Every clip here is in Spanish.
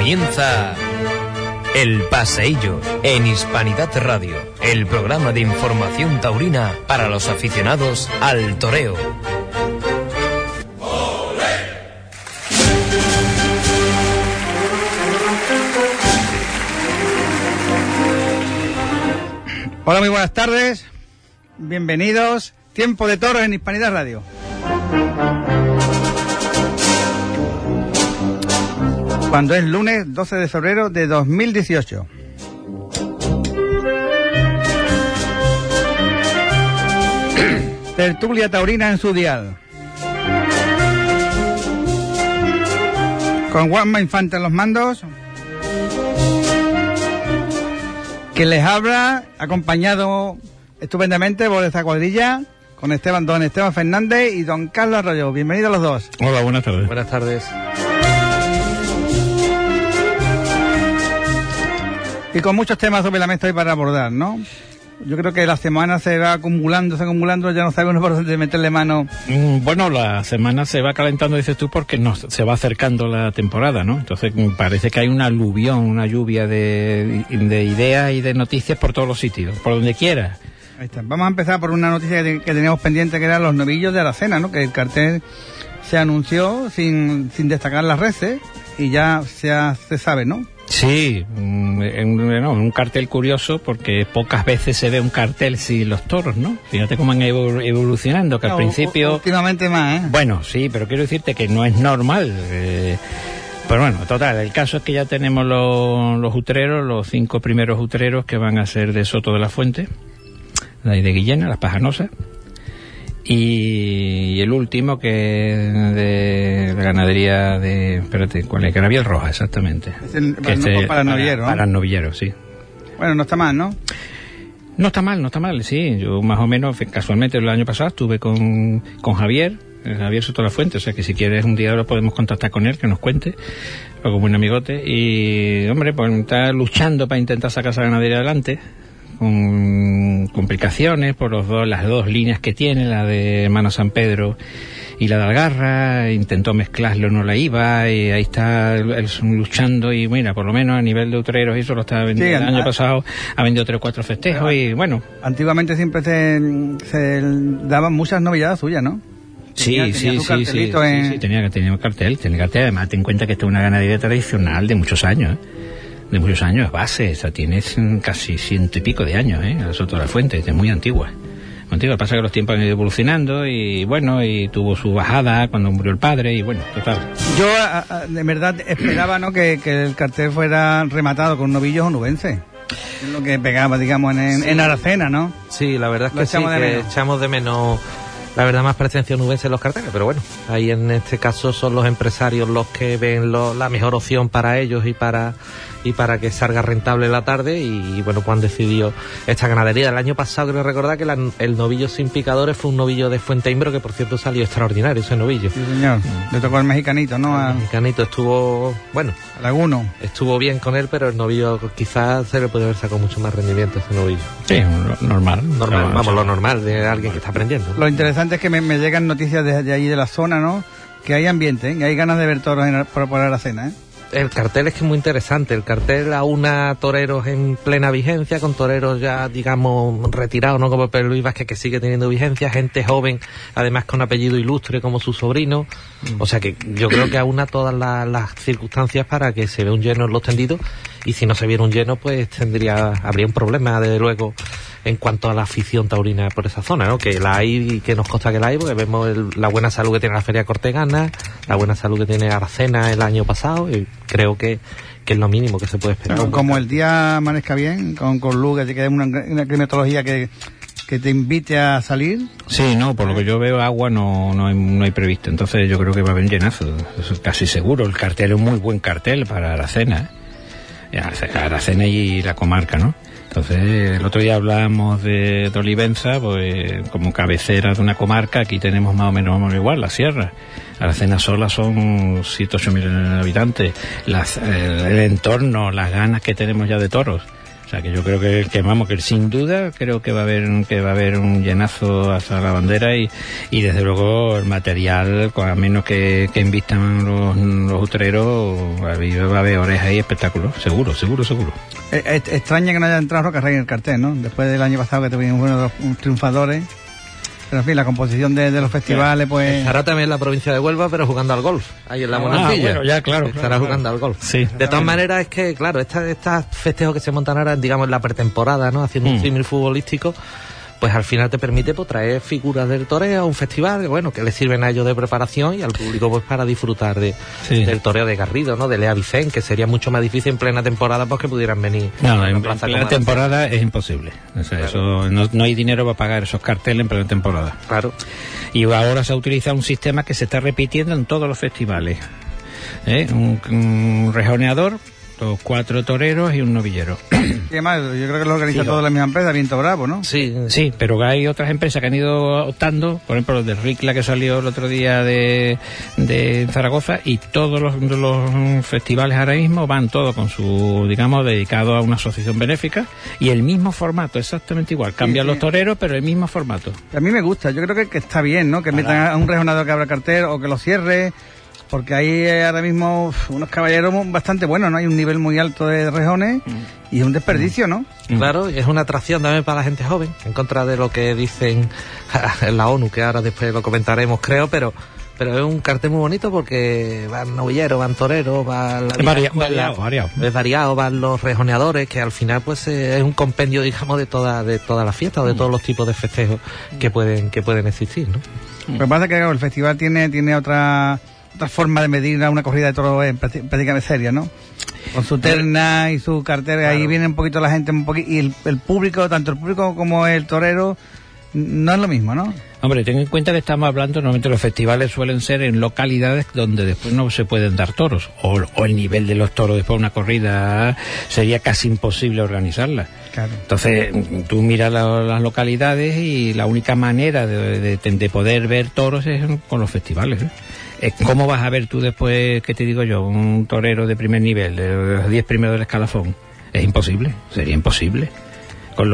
Comienza El Paseillo en Hispanidad Radio, el programa de información taurina para los aficionados al toreo. Hola, muy buenas tardes, bienvenidos, Tiempo de Toros en Hispanidad Radio. Cuando es lunes 12 de febrero de 2018. Tertulia taurina en su dial. Con Juanma Infante en los mandos. Que les habla, acompañado estupendamente por esta cuadrilla, con don Esteban Fernández y don Carlos Arroyo. Bienvenidos los dos. Hola, buenas tardes. Buenas tardes. Y con muchos temas sobre la mesa hoy para abordar, ¿no? Yo creo que la semana se va acumulando, ya no sabe uno por dónde meterle mano. Bueno, la semana se va calentando, dices tú, porque se va acercando la temporada, ¿no? Entonces parece que hay una aluvión, una lluvia de ideas y de noticias por todos los sitios, por donde quiera. Ahí está. Vamos a empezar por una noticia que teníamos pendiente, que eran los novillos de Aracena, ¿no? Que el cartel se anunció sin destacar las reces y ya se sabe, ¿no? Sí, un cartel curioso, porque pocas veces se ve un cartel sin los toros, ¿no? Fíjate cómo han evolucionando, que al principio... Últimamente más, ¿eh? Bueno, sí, pero quiero decirte que no es normal. Pero bueno, total, el caso es que ya tenemos los utreros, los 5 primeros utreros que van a ser de Soto de la Fuente, de Guillena, las Pajanosas, y el último que es de la ganadería de... Espérate, ¿cuál es? Canaviel Roja, exactamente. Para el novillero, ¿no? Para el novillero, sí. Bueno, no está mal, ¿no? No está mal, sí. Yo más o menos, casualmente el año pasado estuve con Javier Soto de la Fuente, o sea que si quieres un día lo podemos contactar con él, que nos cuente, como buen amigote, y hombre, pues está luchando para intentar sacar esa ganadería adelante, con complicaciones por las dos líneas que tiene, la de Hermano San Pedro y la de Algarra. Intentó mezclarlo, no la iba, y ahí está él luchando, y mira, por lo menos a nivel de utreros eso lo estaba vendiendo. El año pasado ha vendido 3 o 4 festejos, y bueno. Antiguamente siempre se daban muchas novilladas suyas, ¿no? Sí, tenía un cartel, además ten en cuenta que esta es una ganadería tradicional de muchos años, es base, o sea, tiene casi 100 y pico de años, el Soto de la Fuente, es muy antigua. Pasa que los tiempos han ido evolucionando, y bueno, y tuvo su bajada cuando murió el padre, y bueno, total. Yo de verdad esperaba, ¿no?, que el cartel fuera rematado con novillos onubenses. Es lo que pegaba, digamos, en Aracena, ¿no? Sí, la verdad es que echamos de menos, la verdad, más presencia onubense en los carteles, pero bueno, ahí en este caso son los empresarios los que ven la mejor opción para ellos y para que salga rentable la tarde, y bueno, pues han decidido esta ganadería. El año pasado creo recordar que el novillo sin picadores fue un novillo de Fuenteimbro, que por cierto salió extraordinario ese novillo. Sí, señor. Le tocó al mexicanito, ¿no? El mexicanito estuvo, bueno, Laguno. Estuvo bien con él, pero el novillo quizás se le puede haber sacado mucho más rendimiento a ese novillo. Sí, normal, lo normal de alguien que está aprendiendo, ¿no? Lo interesante es que me llegan noticias de allí de la zona, ¿no? Que hay ambiente, ¿eh? Que hay ganas de ver toros por Aracena, ¿eh? El cartel es que es muy interesante. El cartel aúna toreros en plena vigencia con toreros ya, digamos, retirados, ¿no? Como Pedro Luis Vázquez, que sigue teniendo vigencia, gente joven, además con apellido ilustre como su sobrino. O sea que yo creo que aúna todas las circunstancias para que se vea un lleno en los tendidos, y si no se viera un lleno, pues habría un problema, desde luego, en cuanto a la afición taurina por esa zona, ¿no? Que la hay, y que nos consta que la hay, porque vemos la buena salud que tiene la Feria Cortegana, la buena salud que tiene Aracena el año pasado, y creo que es lo mínimo que se puede esperar. Como el día amanezca bien, con luz, que es una climatología que te invite a salir. Sí, no, por lo que yo veo, agua no hay previsto, entonces yo creo que va a haber llenazo, eso es casi seguro. El cartel es un muy buen cartel para Aracena, Aracena y la comarca, ¿no? Entonces, el otro día hablábamos de Olivenza, pues como cabecera de una comarca. Aquí tenemos más o menos igual, la sierra. Aracena sola son 7 o 8 mil habitantes. El entorno, las ganas que tenemos ya de toros. O sea que yo creo que vamos, que sin duda creo que va a haber un llenazo hasta la bandera y desde luego el material, a menos que invistan los utereros, va a haber orejas y espectáculos, seguro. Extraña que no haya entrado Roca Rey en el cartel, ¿no? Después del año pasado que tuvimos uno de los triunfadores. Pero en fin, la composición de los festivales, pues... Estará también en la provincia de Huelva, pero jugando al golf, ahí en la Monacilla. Bueno, ya, claro. Estará jugando al golf. Sí. De todas maneras, es que, claro, estos festejos que se montan ahora, digamos, en la pretemporada, ¿no? Haciendo un símil futbolístico, pues al final te permite pues, traer figuras del toreo a un festival, que, bueno, que le sirven a ellos de preparación y al público pues para disfrutar del toreo de Garrido, ¿no? De Lea Vicent, que sería mucho más difícil en plena temporada pues que pudieran venir. No, en plena temporada es imposible. O sea, claro. Eso no hay dinero para pagar esos carteles en plena temporada. Claro. Y ahora se ha utilizado un sistema que se está repitiendo en todos los festivales. Un rejoneador, los 4 toreros y un novillero. Y además, yo creo que lo organiza toda la misma empresa, Viento Bravo, ¿no? Sí, pero hay otras empresas que han ido optando, por ejemplo, el de Ricla que salió el otro día de Zaragoza, y todos los festivales ahora mismo van todos con su, digamos, dedicado a una asociación benéfica, y el mismo formato, exactamente igual. Cambian los toreros, pero el mismo formato. A mí me gusta, yo creo que está bien, ¿no? Que metan a un rejonador que abra cartel o que lo cierre. Porque hay ahora mismo unos caballeros bastante buenos, ¿no? Hay un nivel muy alto de rejones y es un desperdicio, ¿no? Claro, es una atracción también para la gente joven, en contra de lo que dicen en la ONU, que ahora después lo comentaremos, creo, pero es un cartel muy bonito porque van novilleros, van toreros, van... Es variado, van los rejoneadores, que al final pues es un compendio, digamos, de toda la fiesta o de todos los tipos de festejos que pueden existir, ¿no? Lo que pasa es que el festival tiene otra forma de medir una corrida de toros prácticamente seria, ¿no? Con su terna y su cartel, claro. Ahí viene un poquito la gente, y el público, tanto el público como el torero, no es lo mismo, ¿no? Hombre, ten en cuenta que estamos hablando, normalmente los festivales suelen ser en localidades donde después no se pueden dar toros, o el nivel de los toros después de una corrida sería casi imposible organizarla. Claro. Entonces, tú miras las localidades y la única manera de poder ver toros es con los festivales, ¿eh? ¿Cómo vas a ver tú después, qué te digo yo, un torero de primer nivel, de los 10 primeros del escalafón? Es imposible, sería imposible. Con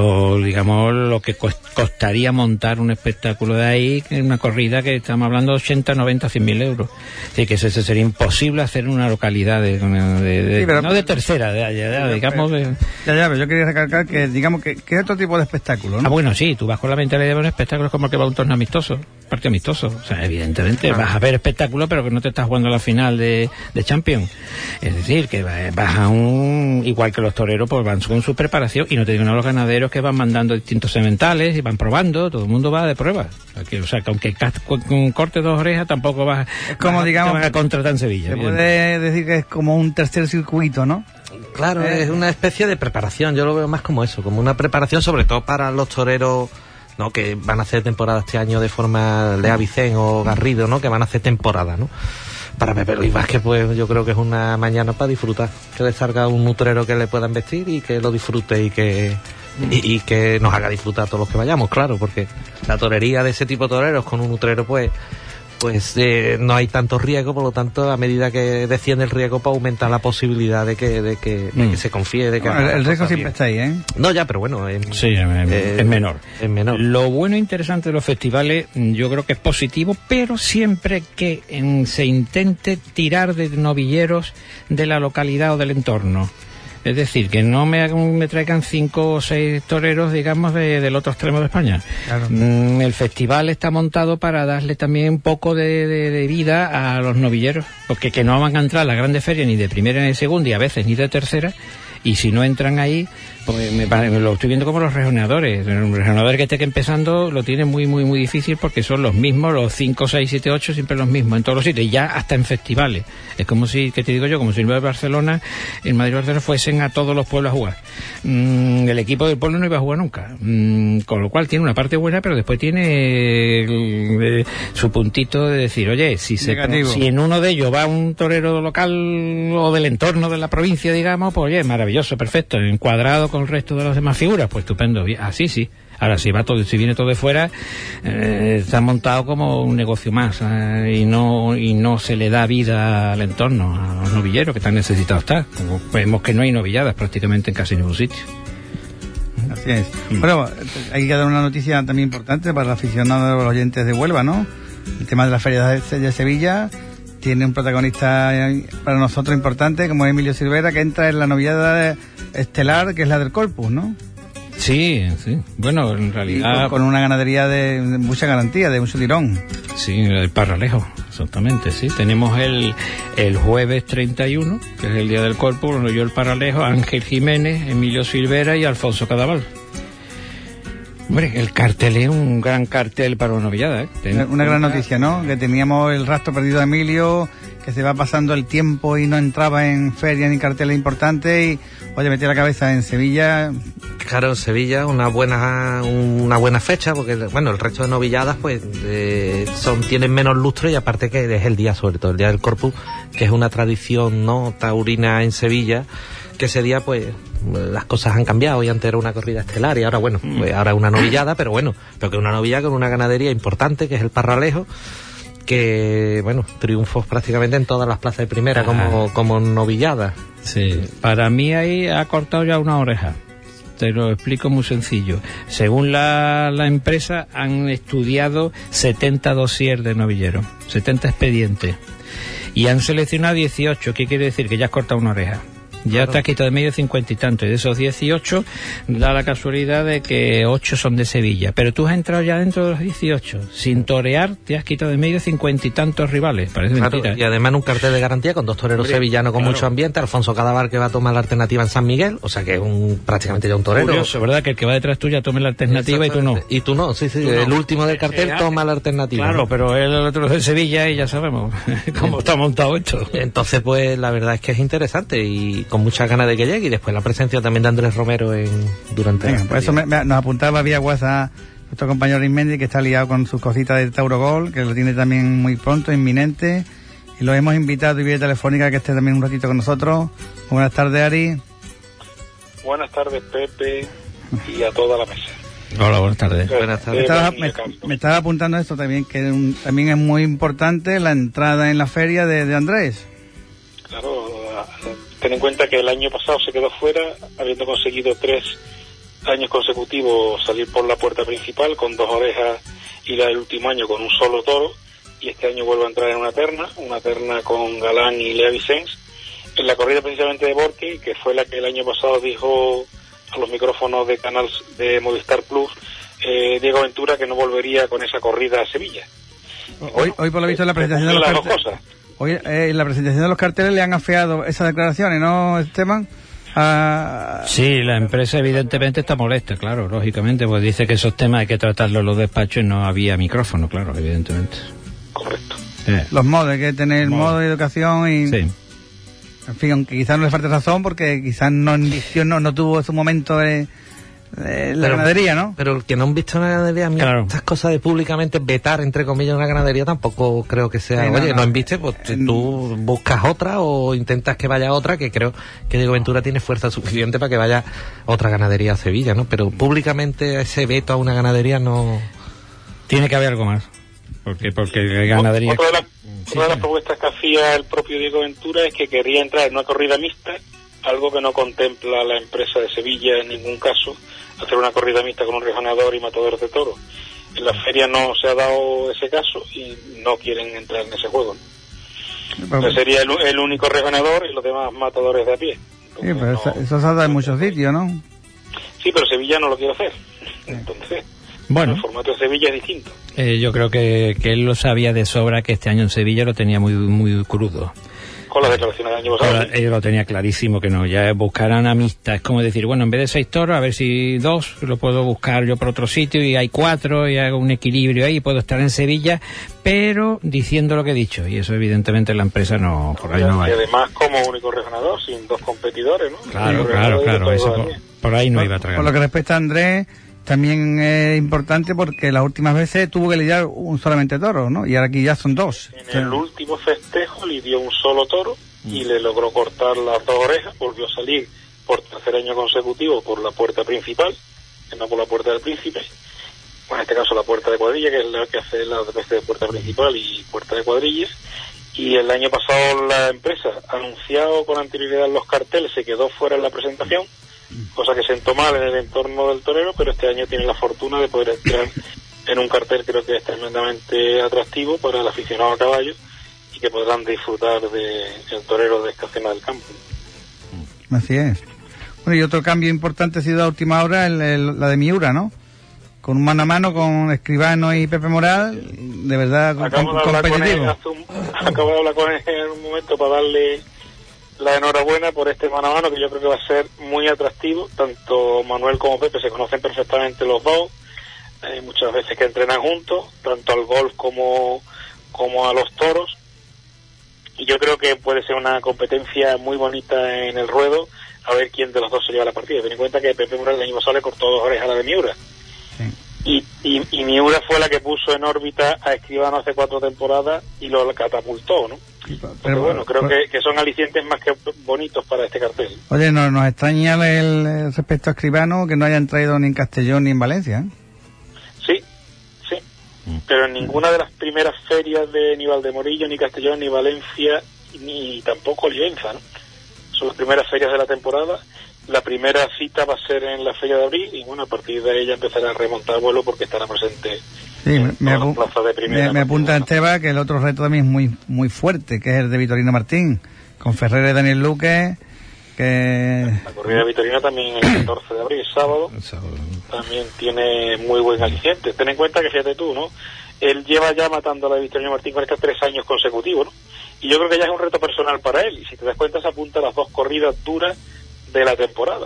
lo que costaría montar un espectáculo de ahí, en una corrida que estamos hablando de 80, 90, 100.000 euros. Así que eso sería imposible hacer en una localidad no de tercera, digamos. Pero yo quería recalcar que, digamos, que es otro tipo de espectáculo, ¿no? Bueno, sí, tú vas con la mentalidad de un espectáculo como que va a un torneo amistoso, partido amistoso. O sea, evidentemente vas a ver espectáculo, pero que no te estás jugando la final de Champions. Es decir, que vas a igual que los toreros, pues van con su preparación, y no te digo nada, los ganaderos que van mandando distintos sementales y van probando, todo el mundo va de prueba. O sea, que aunque cortes 2 orejas, tampoco vas a contratar en Sevilla. Se puede decir que es como un tercer circuito, ¿no? Claro, es una especie de preparación, yo lo veo más como eso, como una preparación sobre todo para los toreros, ¿no? Que van a hacer temporada este año de forma Lea Vicent o Garrido, ¿no? Que van a hacer temporada, ¿no? Para Pepe Luis Vázquez, pues yo creo que es una mañana para disfrutar, que le salga un utrero que le puedan vestir y que lo disfrute y que nos haga disfrutar a todos los que vayamos, claro, porque la torería de ese tipo de toreros con un utrero pues no hay tanto riesgo, por lo tanto a medida que desciende el riesgo pues aumenta la posibilidad de que se confíe de que el riesgo siempre está ahí, ¿eh? No, ya, pero bueno, es menor. Es menor. Lo bueno e interesante de los festivales, yo creo que es positivo, pero siempre que se intente tirar de novilleros de la localidad o del entorno. Es decir, que no me traigan 5 o 6 toreros, digamos, del otro extremo de España. Claro. El festival está montado para darle también un poco de vida a los novilleros, porque que no van a entrar a la grande feria ni de primera ni de segunda y a veces ni de tercera, y si no entran ahí, pues me lo estoy viendo como los rejoneadores. El rejoneador que esté empezando lo tiene muy, muy, muy difícil porque son los mismos, los 5, 6, 7, 8, siempre los mismos en todos los sitios, y ya hasta en festivales. Es como si, ¿qué te digo yo? Como si en Barcelona, en Madrid y Barcelona fuesen a todos los pueblos a jugar. El equipo del pueblo no iba a jugar nunca. Con lo cual tiene una parte buena, pero después tiene su puntito de decir, oye, si en uno de ellos va un torero local o del entorno de la provincia, digamos, pues oye, maravilloso, perfecto, encuadrado con el resto de las demás figuras, pues estupendo, así sí. Ahora si viene todo de fuera, está montado como un negocio más, y no se le da vida al entorno, a los novilleros que tan necesitados están. Vemos que no hay novilladas prácticamente en casi ningún sitio. Así es. Bueno, hay que dar una noticia también importante para los aficionados, los oyentes de Huelva, ¿no? El tema de la Feria de Sevilla tiene un protagonista para nosotros importante, como Emilio Silvera, que entra en la novedad estelar, que es la del Corpus, ¿no? Sí, sí. Bueno, en realidad... Con una ganadería de mucha garantía, de mucho tirón. Sí, el Parralejo, exactamente, sí. Tenemos el jueves 31, que es el día del Corpus, donde yo el Parralejo, Ángel Jiménez, Emilio Silvera y Alfonso Cadaval. Hombre, el cartel es un gran cartel para una novillada, ¿eh? Una gran noticia, ¿no? Que teníamos el rastro perdido de Emilio, que se va pasando el tiempo y no entraba en ferias ni carteles importantes y, oye, metí la cabeza en Sevilla. Claro, en Sevilla una buena fecha, porque bueno, el resto de novilladas pues tienen menos lustre, y aparte que es el día, sobre todo el día del Corpus, que es una tradición no taurina en Sevilla, que ese día pues las cosas han cambiado, y antes era una corrida estelar y ahora bueno, pues ahora es una novillada, pero que es una novillada con una ganadería importante, que es el Parralejo, que bueno, triunfos prácticamente en todas las plazas de primera como novillada. Sí, para mí ahí ha cortado ya una oreja. Te lo explico muy sencillo. Según la empresa, han estudiado 70 dossiers de novilleros, 70 expedientes, y han seleccionado 18. ¿Qué quiere decir? Que ya has cortado una oreja. Ya te has quitado de medio 50 y tanto, y de esos 18 da la casualidad de que 8 son de Sevilla, pero tú has entrado ya dentro de los 18, sin torear te has quitado de medio 50 y tantos rivales, parece mentira. Y además en un cartel de garantía con 2 toreros sevillanos con mucho ambiente, Alfonso Cadaval, que va a tomar la alternativa en San Miguel, o sea que es prácticamente ya un torero. Curioso, ¿verdad? Que el que va detrás tuya tome la alternativa y tú no. Y tú no, sí, el último del cartel toma la alternativa. Claro, pero el otro es de Sevilla y ya sabemos cómo está montado esto. Entonces pues la verdad es que es interesante y con muchas ganas de que llegue, y después la presencia también de Andrés Romero durante... Venga, por eso nos apuntaba vía WhatsApp nuestro compañero Ismendi, que está liado con sus cositas de Tauro Gol, que lo tiene también muy pronto, inminente, y lo hemos invitado y vía telefónica que esté también un ratito con nosotros. Buenas tardes, Ari. Buenas tardes, Pepe, y a toda la mesa. Hola, buenas tardes. Buenas tardes. Me estaba apuntando esto también, que también es muy importante la entrada en la feria de Andrés. Claro, ten en cuenta que el año pasado se quedó fuera, habiendo conseguido 3 años consecutivos salir por la puerta principal con 2 orejas, y el último año con un solo toro, y este año vuelve a entrar en una terna con Galán y Lea Vicens, en la corrida precisamente de Borque, que fue la que el año pasado dijo a los micrófonos de canal de Movistar Plus Diego Ventura que no volvería con esa corrida a Sevilla. Hoy por lo visto en la presentación de los carteles, hoy en la presentación de los carteles le han afeado esas declaraciones, ¿no, Esteban? Sí, la empresa evidentemente está molesta, claro, lógicamente, pues dice que esos temas hay que tratarlos en los despachos y no había micrófono, claro, evidentemente. Correcto. Los modos, hay que tener modo de educación y... Sí. En fin, aunque quizás no le falte razón, porque quizás no tuvo su momento la ganadería, ¿no? Pero el que no han visto una ganadería, claro, estas cosas de públicamente vetar, entre comillas, una ganadería, tampoco creo que sea... Sí, no enviste, pues tú buscas otra o intentas que vaya otra, que creo que Diego Ventura tiene fuerza suficiente para que vaya otra ganadería a Sevilla, ¿no? Pero públicamente ese veto a una ganadería no... Tiene que haber algo más. Porque ganadería... Otra de las propuestas que hacía el propio Diego Ventura es que querría entrar en una corrida mixta, algo que no contempla la empresa de Sevilla en ningún caso, hacer una corrida mixta con un rejoneador y matador de toros. En la feria no se ha dado ese caso y no quieren entrar en ese juego, ¿no? Entonces sería el único rejoneador y los demás matadores de a pie. Entonces, sí, pero eso se ha dado en muchos sitios, ¿no? Sí, pero Sevilla no lo quiere hacer. Entonces... Bueno, el formato de Sevilla es distinto. Yo creo que él lo sabía de sobra, que este año en Sevilla lo tenía muy muy crudo. Con las declaraciones del año pasado. Él lo tenía clarísimo que no, ya buscarán amistad. Es como decir, bueno, en vez de 6 toros, a ver si 2 lo puedo buscar yo por otro sitio, y hay 4 y hago un equilibrio ahí, puedo estar en Sevilla, pero diciendo lo que he dicho. Y eso evidentemente la empresa no, por ahí no va. Y además como único rejoneador, sin 2 competidores, ¿no? Claro, eso por ahí no iba a tragar. Por lo que respecta a Andrés, también es importante porque las últimas veces tuvo que lidiar solamente toro, ¿no? Y ahora aquí ya son 2. En el último festejo lidió un solo toro y le logró cortar las 2 orejas, volvió a salir por 3er año consecutivo por la puerta principal, no por la puerta del príncipe, en este caso la puerta de cuadrilla, que es la que hace la de puerta principal y puerta de cuadrillas. Y el año pasado la empresa, anunciado con anterioridad en los carteles, se quedó fuera en la presentación, cosa que siento mal en el entorno del torero, pero este año tiene la fortuna de poder entrar en un cartel creo que es tremendamente atractivo para el aficionado a caballo y que podrán disfrutar del torero de Escacema del Campo. Así es. Bueno, y otro cambio importante ha sido a última hora la de Miura, ¿no? Con un mano a mano con Escribano y Pepe Moral, de verdad acabo de hablar con él en un momento para darle la enhorabuena por este mano a mano, que yo creo que va a ser muy atractivo. Tanto Manuel como Pepe se conocen perfectamente los dos, muchas veces que entrenan juntos, tanto al golf como a los toros, y yo creo que puede ser una competencia muy bonita en el ruedo, a ver quién de los dos se lleva la partida. Ten en cuenta que Pepe Moral el año pasado le cortó 2 orejas a la de Miura. Sí. Y Miura fue la que puso en órbita a Escribano hace 4 temporadas y lo catapultó, ¿no? Pero bueno, creo que son alicientes más que bonitos para este cartel. Oye, nos extraña respecto a Escribano que no hayan traído ni en Castellón ni en Valencia, ¿eh? Sí, pero en ninguna de las primeras ferias de ni Valdemorillo, ni Castellón, ni Valencia, ni tampoco Olivenza, ¿no? Son las primeras ferias de la temporada. La primera cita va a ser en la feria de abril y bueno, a partir de ella empezará a remontar vuelo porque estará presente en la plaza de primera. Me apunta Esteban que el otro reto también es muy muy fuerte, que es el de Vitorino Martín, con Ferrer y Daniel Luque, que... La corrida de Vitorino también el 14 de abril, sábado, también tiene muy buen aliciente. Ten en cuenta que, fíjate tú, ¿no? Él lleva ya matando a la de Vitorino Martín con estos 3 años consecutivos, ¿no? Y yo creo que ya es un reto personal para él, y si te das cuenta se apunta a las 2 corridas duras de la temporada.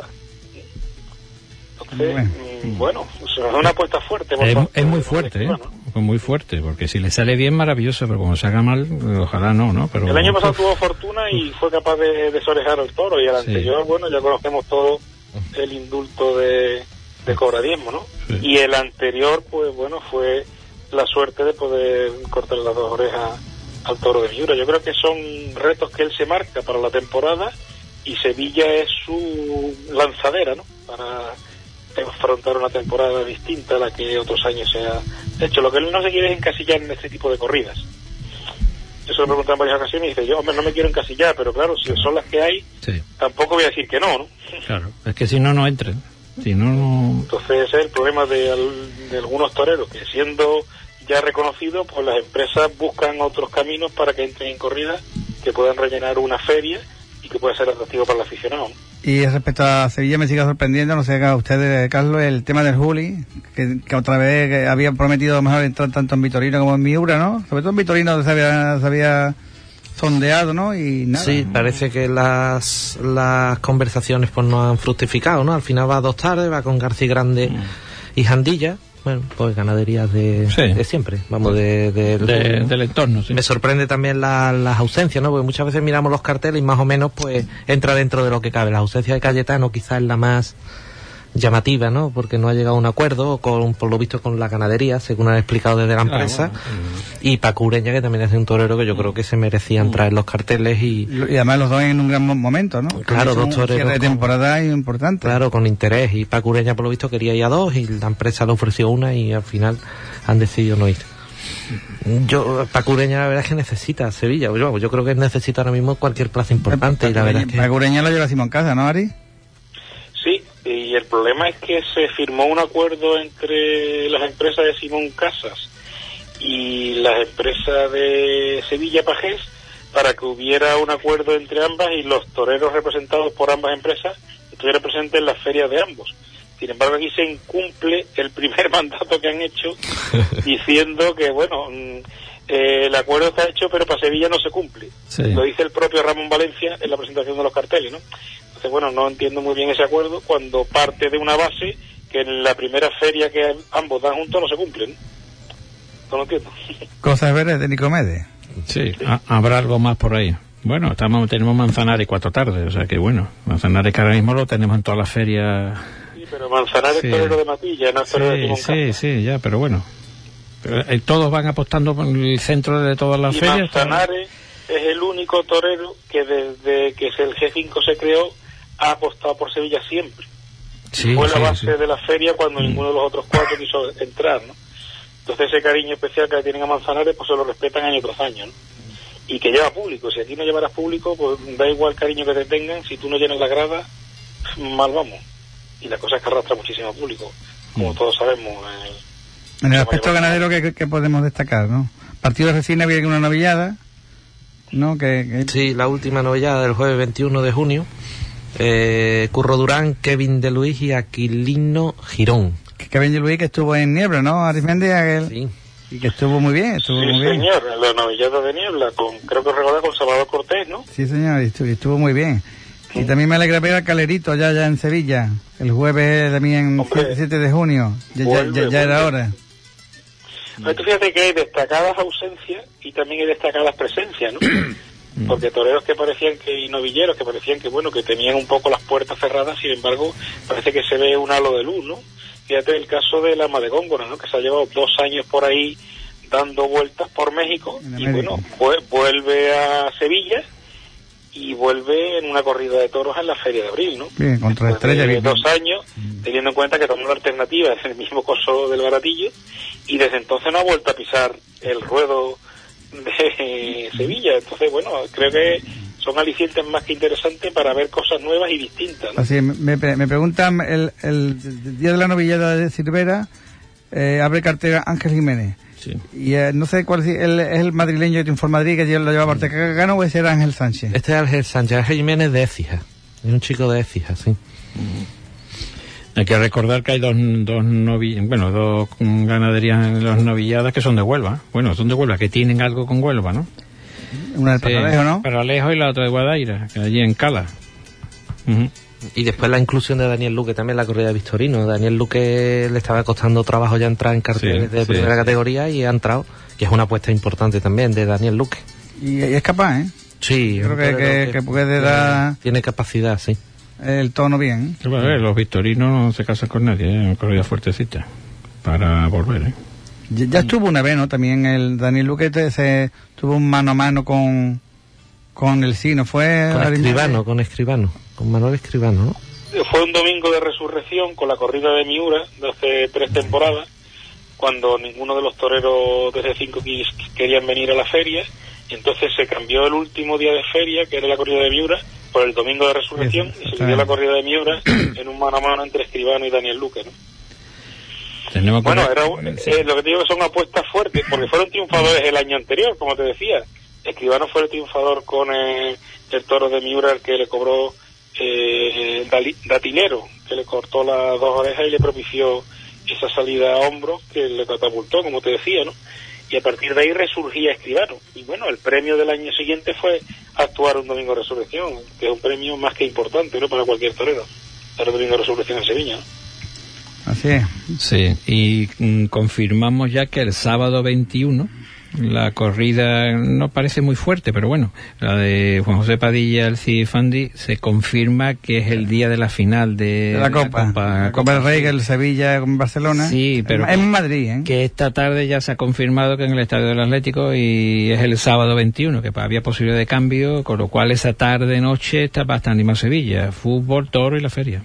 Entonces, bueno, es una apuesta fuerte. Es muy fuerte, ¿eh? Pues muy fuerte, porque si le sale bien, maravilloso, pero como se haga mal, ojalá no, Pero el año pasado tuvo fortuna y fue capaz de desorejar al toro, y el anterior, bueno, ya conocemos todo el indulto de Cobra Diezmo, ¿no? Sí. Y el anterior, pues bueno, fue la suerte de poder cortar las 2 orejas al toro de Miura. Yo creo que son retos que él se marca para la temporada, y Sevilla es su lanzadera, ¿no? Para afrontar una temporada distinta a la que otros años se ha hecho. Lo que él no se quiere es encasillar en este tipo de corridas. Eso lo preguntan en varias ocasiones y dice, yo, hombre, no me quiero encasillar, pero claro, si son las que hay, tampoco voy a decir que no. Claro, es que si no entren. Si no... Entonces ese es el problema de algunos toreros, que siendo ya reconocidos, pues las empresas buscan otros caminos para que entren en corridas, que puedan rellenar una feria y que pueda ser atractivo para el aficionado. Y respecto a Sevilla me sigue sorprendiendo, no sé, a usted, Carlos, el tema del Juli, que otra vez que había prometido mejor entrar tanto en Vitorino como en Miura, ¿no? Sobre todo en Vitorino se había sondeado, ¿no? Y nada. Sí, parece que las conversaciones pues no han fructificado, ¿no? Al final va a 2 tardes, va con García Grande y Jandilla. Bueno, pues ganaderías de siempre, vamos, del entorno, sí. Me sorprende también las ausencias, ¿no? Porque muchas veces miramos los carteles y más o menos pues entra dentro de lo que cabe. La ausencia de Cayetano quizás es la más llamativa, ¿no? Porque no ha llegado a un acuerdo por lo visto con la ganadería, según han explicado desde la empresa. Y Paco Ureña, que también es un torero que yo creo que se merecía entrar en los carteles y además los dos en un gran momento, ¿no? Claro, 2 toreros. Cierre de temporada importante. Claro, con interés. Y Paco Ureña, por lo visto, quería ir a 2 y la empresa le ofreció 1 y al final han decidido no ir. Paco Ureña la verdad es que necesita Sevilla. Yo creo que necesita ahora mismo cualquier plaza importante. Y la verdad es que... Paco Ureña lo lleva Simón Casa, ¿no, Ari? Sí, y el problema es que se firmó un acuerdo entre las empresas de Simón Casas y las empresas de Sevilla Pajés para que hubiera un acuerdo entre ambas y los toreros representados por ambas empresas estuvieran presentes en las ferias de ambos. Sin embargo, aquí se incumple el primer mandato que han hecho diciendo que, bueno, el acuerdo está hecho, pero para Sevilla no se cumple. Sí. Lo dice el propio Ramón Valencia en la presentación de los carteles, ¿no? Entonces, bueno, no entiendo muy bien ese acuerdo cuando parte de una base que en la primera feria que ambos dan juntos no se cumplen. No lo entiendo. Cosas veres de Nicomedes. Sí, habrá algo más por ahí. Bueno, tenemos Manzanares 4 tardes, o sea que bueno, Manzanares que ahora mismo lo tenemos en todas las ferias. Sí, pero Manzanares es torero de Matilla, no es torero de Simón Casa. Sí, ya, pero bueno. Pero, todos van apostando por el centro de todas las ferias. Manzanares es el único torero que desde que el G5 se creó ha apostado por Sevilla siempre. Fue la base de la feria cuando ninguno de los otros 4 quiso entrar, ¿no? Entonces ese cariño especial que tienen a Manzanares pues se lo respetan año tras año, ¿no? Y que lleva público. Si aquí no llevaras público, pues da igual cariño que te tengan, si tú no llenas la grada, mal vamos. y la cosa es que arrastra muchísimo público, como todos sabemos. En el aspecto ganadero que podemos destacar, ¿no? Partido de Resina había una novillada, ¿no? Sí, la última novillada del jueves 21 de junio. Curro Durán, Kevin de Luis y Aquilino Girón. Kevin de Luis, que estuvo en Niebla, ¿no? Arismendi, Sí. Y que estuvo muy bien, muy bien. Señor, la novillada de Niebla, creo que recordar con Salvador Cortés, ¿no? Sí, señor, y estuvo muy bien. Y también me alegra ver al Calerito ya en Sevilla, el jueves también, 7 de junio, ya era hora. Tú fíjate que hay destacadas ausencias y también hay destacadas presencias, ¿no? Porque toreros que parecían y novilleros que parecían que, bueno, que tenían un poco las puertas cerradas, sin embargo, parece que se ve un halo de luz, ¿no? Fíjate el caso de la Ama de Góngora, ¿no? Que se ha llevado 2 años por ahí dando vueltas por México y, bueno, vuelve a Sevilla y vuelve en una corrida de toros en la Feria de Abril, ¿no? Bien, contra Estrella. Bien. 2 años, teniendo en cuenta que tomó la alternativa es el mismo coso del Baratillo, y desde entonces no ha vuelto a pisar el ruedo de Sevilla. Entonces, bueno, creo que son alicientes más que interesantes para ver cosas nuevas y distintas, ¿no? Así, me preguntan, el día de la novillada de Cervera, abre cartera Ángel Jiménez. Sí. Y no sé cuál es el madrileño de Triunfo Madrid, que lo llevaba Ortega Gano, o ese era Ángel Sánchez. Este es Ángel Sánchez, Ángel Jiménez de Écija. Es un chico de Écija, sí. Hay que recordar que hay dos ganaderías en las novilladas que son de Huelva. Bueno, son de Huelva, que tienen algo con Huelva, ¿no? Una de Paralejo, ¿no? Paralejo y la otra de Guadaira, que allí en Cala. Y después la inclusión de Daniel Luque también en la corrida de Victorino. Daniel Luque le estaba costando trabajo ya entrar en carteles de primera categoría y ha entrado, que es una apuesta importante también de Daniel Luque. Y es capaz, ¿eh? Sí. Creo que puede dar... Tiene capacidad, sí. El tono bien. Los victorinos no se casan con nadie, una corrida fuertecita para volver, ¿eh? Ya estuvo una vez, ¿no? También el Daniel Luque se tuvo un mano a mano con el Sino, fue... Con Manuel Escribano, ¿no? Fue un domingo de resurrección con la corrida de Miura de hace 3 temporadas, cuando ninguno de los toreros desde 5 querían venir a la feria, y entonces se cambió el último día de feria, que era la corrida de Miura, por el domingo de resurrección, y se dio la corrida de Miura en un mano a mano entre Escribano y Daniel Luque, ¿no? Bueno, lo que te digo que son apuestas fuertes, porque fueron triunfadores el año anterior, como te decía. Escribano fue el triunfador con el toro de Miura, el que le cobró Datilero, que le cortó las 2 orejas y le propició esa salida a hombros que le catapultó, como te decía, ¿no? Y a partir de ahí resurgía Escribano. Y bueno, el premio del año siguiente fue actuar un domingo de resurrección, que es un premio más que importante, ¿no? Para cualquier torero, el domingo de resurrección en Sevilla, ¿no? Así es. Sí, y confirmamos ya que el sábado 21 la corrida no parece muy fuerte, pero bueno, la de Juan José Padilla, el Fandi, se confirma que es el día de la final de la Copa del Rey, que el Sevilla con Barcelona. Sí, pero en Madrid, ¿eh? Que esta tarde ya se ha confirmado que en el Estadio del Atlético, y es el sábado 21, que había posibilidad de cambio, con lo cual esa tarde-noche está bastante animado Sevilla, fútbol, toro y la feria.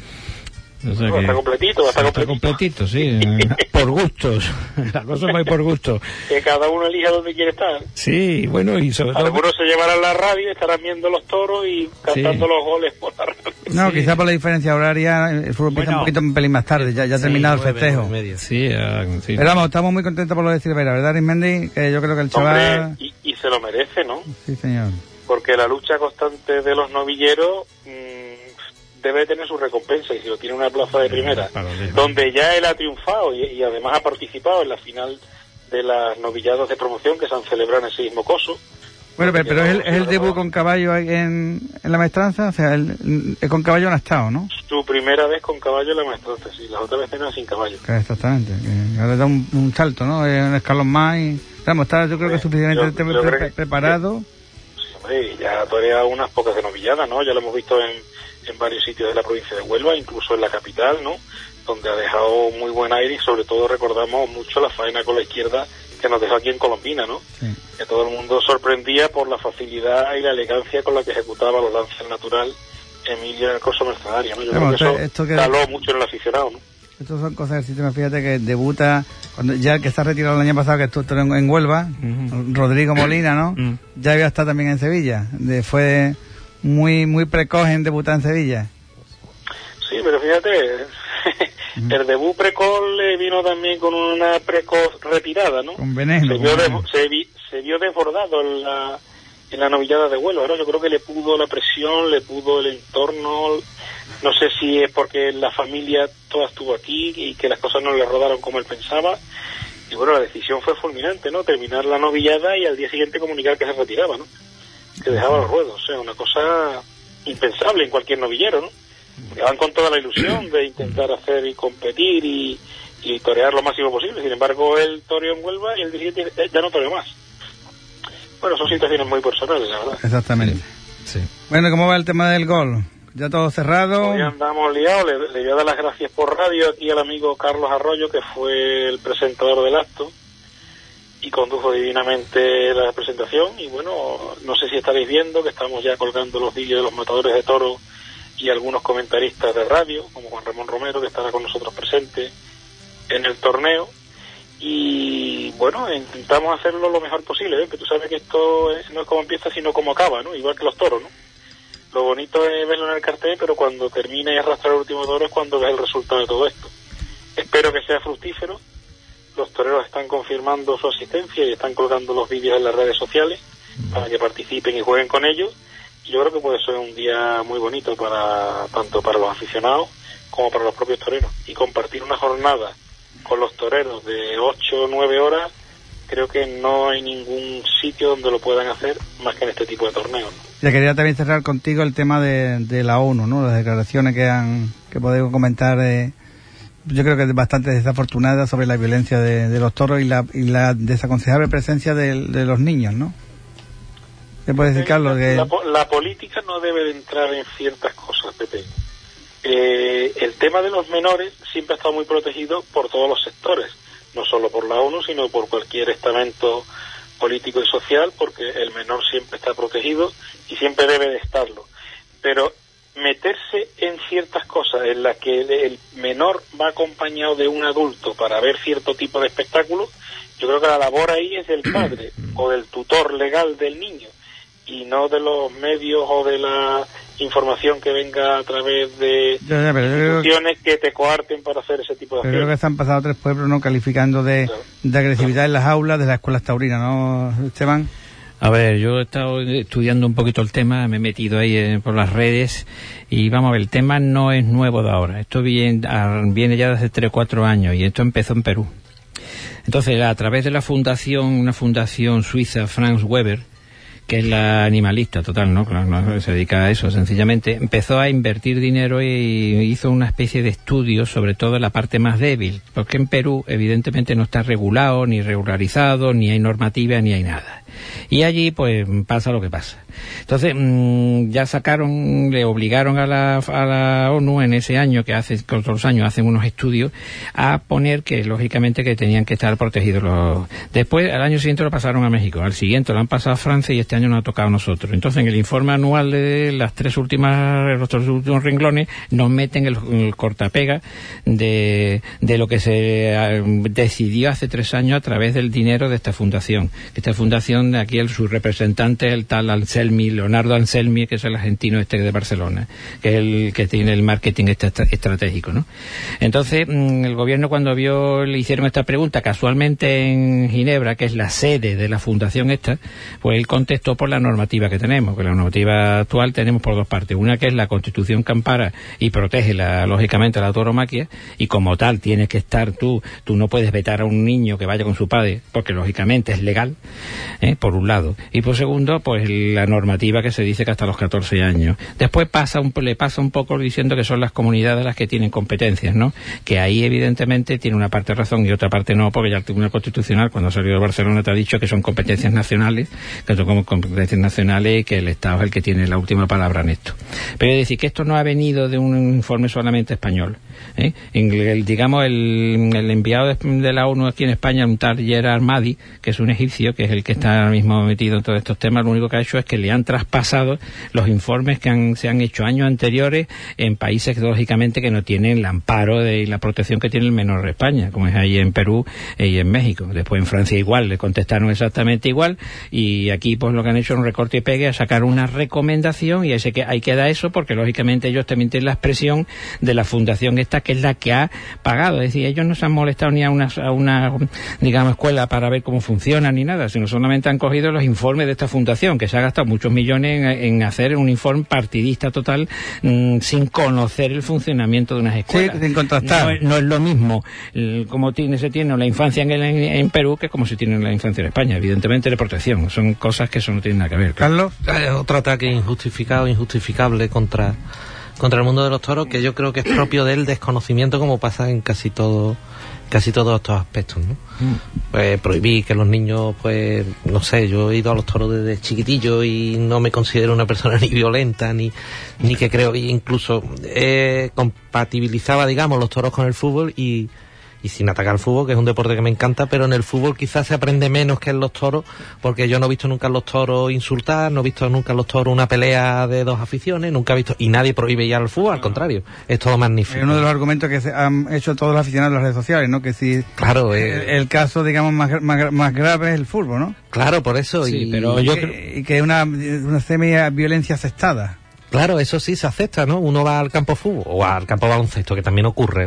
O sea está completito, sí, por gustos, la cosa va por gusto. Que cada uno elija donde quiere estar. Sí, bueno, y sobre todo... Algunos se llevarán la radio, estarán viendo los toros y cantando los goles por la radio. No, quizá por la diferencia horaria, el fútbol empieza un pelín más tarde, ya ha terminado el festejo. Sí. Pero vamos, estamos muy contentos por lo de Cervera, ¿verdad, Arismendi? Que yo creo que el chaval... Hombre, y se lo merece, ¿no? Sí, señor. Porque la lucha constante de los novilleros... debe tener su recompensa, y si lo tiene una plaza de primera, donde ya él ha triunfado y además ha participado en la final de las novilladas de promoción que se han celebrado en ese mismo coso. Bueno, pero es el debut con caballo en la maestranza, o sea, con caballo no ha estado, ¿no? Su primera vez con caballo en la maestranza, sí, las otras veces no sin caballo. Exactamente, que ahora da un salto, ¿no? Un escalón más y... Vamos, está yo creo que es suficientemente preparado. Sí, hombre, ya torea unas pocas de novilladas, ¿no? Ya lo hemos visto en varios sitios de la provincia de Huelva, incluso en la capital, ¿no? Donde ha dejado muy buen aire, y sobre todo recordamos mucho la faena con la izquierda que nos dejó aquí en Colombina, ¿no? Sí. Que todo el mundo sorprendía por la facilidad y la elegancia con la que ejecutaba los lances natural Emilio en el corso mercenario, ¿no? Yo creo que eso caló mucho en el aficionado, ¿no? Estas son cosas del sistema, fíjate que debuta, cuando ya que está retirado el año pasado, que estuvo en Huelva, Rodrigo Molina, ¿no? Ya había estado también en Sevilla, fue muy precoz en debutar en Sevilla. Sí, pero fíjate, el debut precoz le vino también con una precoz retirada, ¿no? Con veneno. Se vio desbordado en la novillada de vuelo, ¿no? Yo creo que le pudo la presión, le pudo el entorno, no sé si es porque la familia toda estuvo aquí y que las cosas no le rodaron como él pensaba, y bueno, la decisión fue fulminante, ¿no? Terminar la novillada y al día siguiente comunicar que se retiraba, ¿no? Que dejaba los ruedos, o sea, una cosa impensable en cualquier novillero, ¿no? Que van con toda la ilusión de intentar hacer y competir y torear lo máximo posible. Sin embargo, él toreó en Huelva y el día siguiente ya no toreó más. Bueno, son situaciones muy personales, la verdad. Exactamente. Sí. Bueno, ¿cómo va el tema del gol? ¿Ya todo cerrado? Hoy andamos liados. Le voy a dar las gracias por radio aquí al amigo Carlos Arroyo, que fue el presentador del acto y condujo divinamente la presentación. Y bueno, no sé si estaréis viendo que estamos ya colgando los vídeos de los matadores de toros y algunos comentaristas de radio, como Juan Ramón Romero, que estará con nosotros presente en el torneo. Y bueno, intentamos hacerlo lo mejor posible, ¿eh? Que tú sabes que esto no es como empieza, sino como acaba, ¿no? Igual que los toros, ¿no? Lo bonito es verlo en el cartel, pero cuando termina y arrastra el último toro es cuando ves el resultado de todo esto. Espero que sea fructífero. Los toreros están confirmando su asistencia y están colgando los vídeos en las redes sociales para que participen y jueguen con ellos. Y yo creo que puede ser un día muy bonito tanto para los aficionados como para los propios toreros. Y compartir una jornada con los toreros de 8 o 9 horas, creo que no hay ningún sitio donde lo puedan hacer más que en este tipo de torneos, ¿no? Ya quería también cerrar contigo el tema de la ONU, ¿no? Las declaraciones que podemos comentar, yo creo que es bastante desafortunada sobre la violencia de los toros y la desaconsejable presencia de los niños, ¿no? ¿Qué puede decir, Carlos? La política no debe de entrar en ciertas cosas, Pepe. El tema de los menores siempre ha estado muy protegido por todos los sectores, no solo por la ONU, sino por cualquier estamento político y social, porque el menor siempre está protegido y siempre debe de estarlo. Pero meterse en ciertas cosas en las que el menor va acompañado de un adulto para ver cierto tipo de espectáculo, yo creo que la labor ahí es del padre o del tutor legal del niño, y no de los medios o de la información que venga a través de instituciones que te coarten para hacer ese tipo de acciones. Creo que se han pasado 3 pueblos, ¿no?, calificando de agresividad en las aulas de las escuelas taurinas, ¿no, Esteban? A ver, yo he estado estudiando un poquito el tema, me he metido ahí por las redes y vamos a ver, el tema no es nuevo de ahora. Esto viene ya desde 3 o 4 años y esto empezó en Perú. Entonces, a través de una fundación suiza, Franz Weber, que es la animalista total, ¿no? Claro, no se dedica a eso, sencillamente empezó a invertir dinero y hizo una especie de estudio sobre todo en la parte más débil, porque en Perú evidentemente no está regulado, ni regularizado, ni hay normativa, ni hay nada. Y allí pues pasa lo que pasa. Entonces ya le obligaron a la ONU en ese año, que todos los años hacen unos estudios, a poner que lógicamente que tenían que estar protegidos Después al año siguiente lo pasaron a México, al siguiente lo han pasado a Francia y este año nos ha tocado a nosotros. Entonces en el informe anual de los 3 últimos renglones nos meten el cortapega de lo que se decidió hace 3 años a través del dinero de esta fundación. Esta fundación, de aquí su representante es el tal Leonardo Anselmi, que es el argentino de Barcelona, que es el que tiene el marketing estratégico, ¿no? Entonces, el gobierno cuando le hicieron esta pregunta, casualmente en Ginebra, que es la sede de la fundación pues él contestó por la normativa que tenemos, que la normativa actual tenemos por 2 partes. Una que es la Constitución que ampara y protege lógicamente la tauromaquia, y como tal tienes que estar tú no puedes vetar a un niño que vaya con su padre, porque lógicamente es legal, por un lado, y por segundo, pues la normativa que se dice que hasta los 14 años. Después le pasa un poco diciendo que son las comunidades las que tienen competencias, ¿no? Que ahí evidentemente tiene una parte de razón y otra parte no, porque ya el Tribunal Constitucional, cuando ha salido de Barcelona, te ha dicho que son competencias nacionales, que son como competencias nacionales y que el Estado es el que tiene la última palabra en esto. Pero es decir, que esto no ha venido de un informe solamente español, ¿eh? El enviado de la ONU aquí en España, un tal Gerard Mahdi, que es un egipcio, que es el que está ahora mismo metido en todos estos temas, lo único que ha hecho es que le han traspasado los informes que se han hecho años anteriores en países, lógicamente, que no tienen el amparo y la protección que tiene el menor de España, como es ahí en Perú y en México. Después en Francia igual, le contestaron exactamente igual, y aquí pues lo que han hecho es un recorte y pegue a sacar una recomendación, y ahí queda eso, porque lógicamente ellos también tienen la expresión de la fundación esta, que es la que ha pagado. Es decir, ellos no se han molestado ni a una digamos, escuela para ver cómo funciona ni nada, sino solamente han cogido los informes de esta fundación, que se ha gastado muchos millones en hacer un informe partidista total, sin conocer el funcionamiento de unas escuelas. Sí, sin contrastar. No es lo mismo como se tiene la infancia en Perú que como se tiene la infancia en España, evidentemente, de protección. Son cosas que eso no tiene nada que ver. Carlos. Otro ataque injustificable contra el mundo de los toros, que yo creo que es propio del desconocimiento, como pasa en casi todos estos aspectos, ¿no? Pues prohibir que los niños, pues, no sé, yo he ido a los toros desde chiquitillo y no me considero una persona ni violenta, ni que creo, incluso compatibilizaba, digamos, los toros con el fútbol y sin atacar al fútbol, que es un deporte que me encanta, pero en el fútbol quizás se aprende menos que en los toros, porque yo no he visto nunca en los toros insultar, no he visto nunca en los toros una pelea de dos aficiones, nunca he visto, y nadie prohíbe ya el fútbol, al contrario, es todo magnífico. Es uno de los argumentos que han hecho todos los aficionados de las redes sociales, ¿no? Que si claro, el caso, digamos, más grave es el fútbol, ¿no? Claro, por eso. Sí, pero yo y que es una semi-violencia aceptada. Claro, eso sí se acepta, ¿no? Uno va al campo de fútbol o al campo de baloncesto, que también ocurre.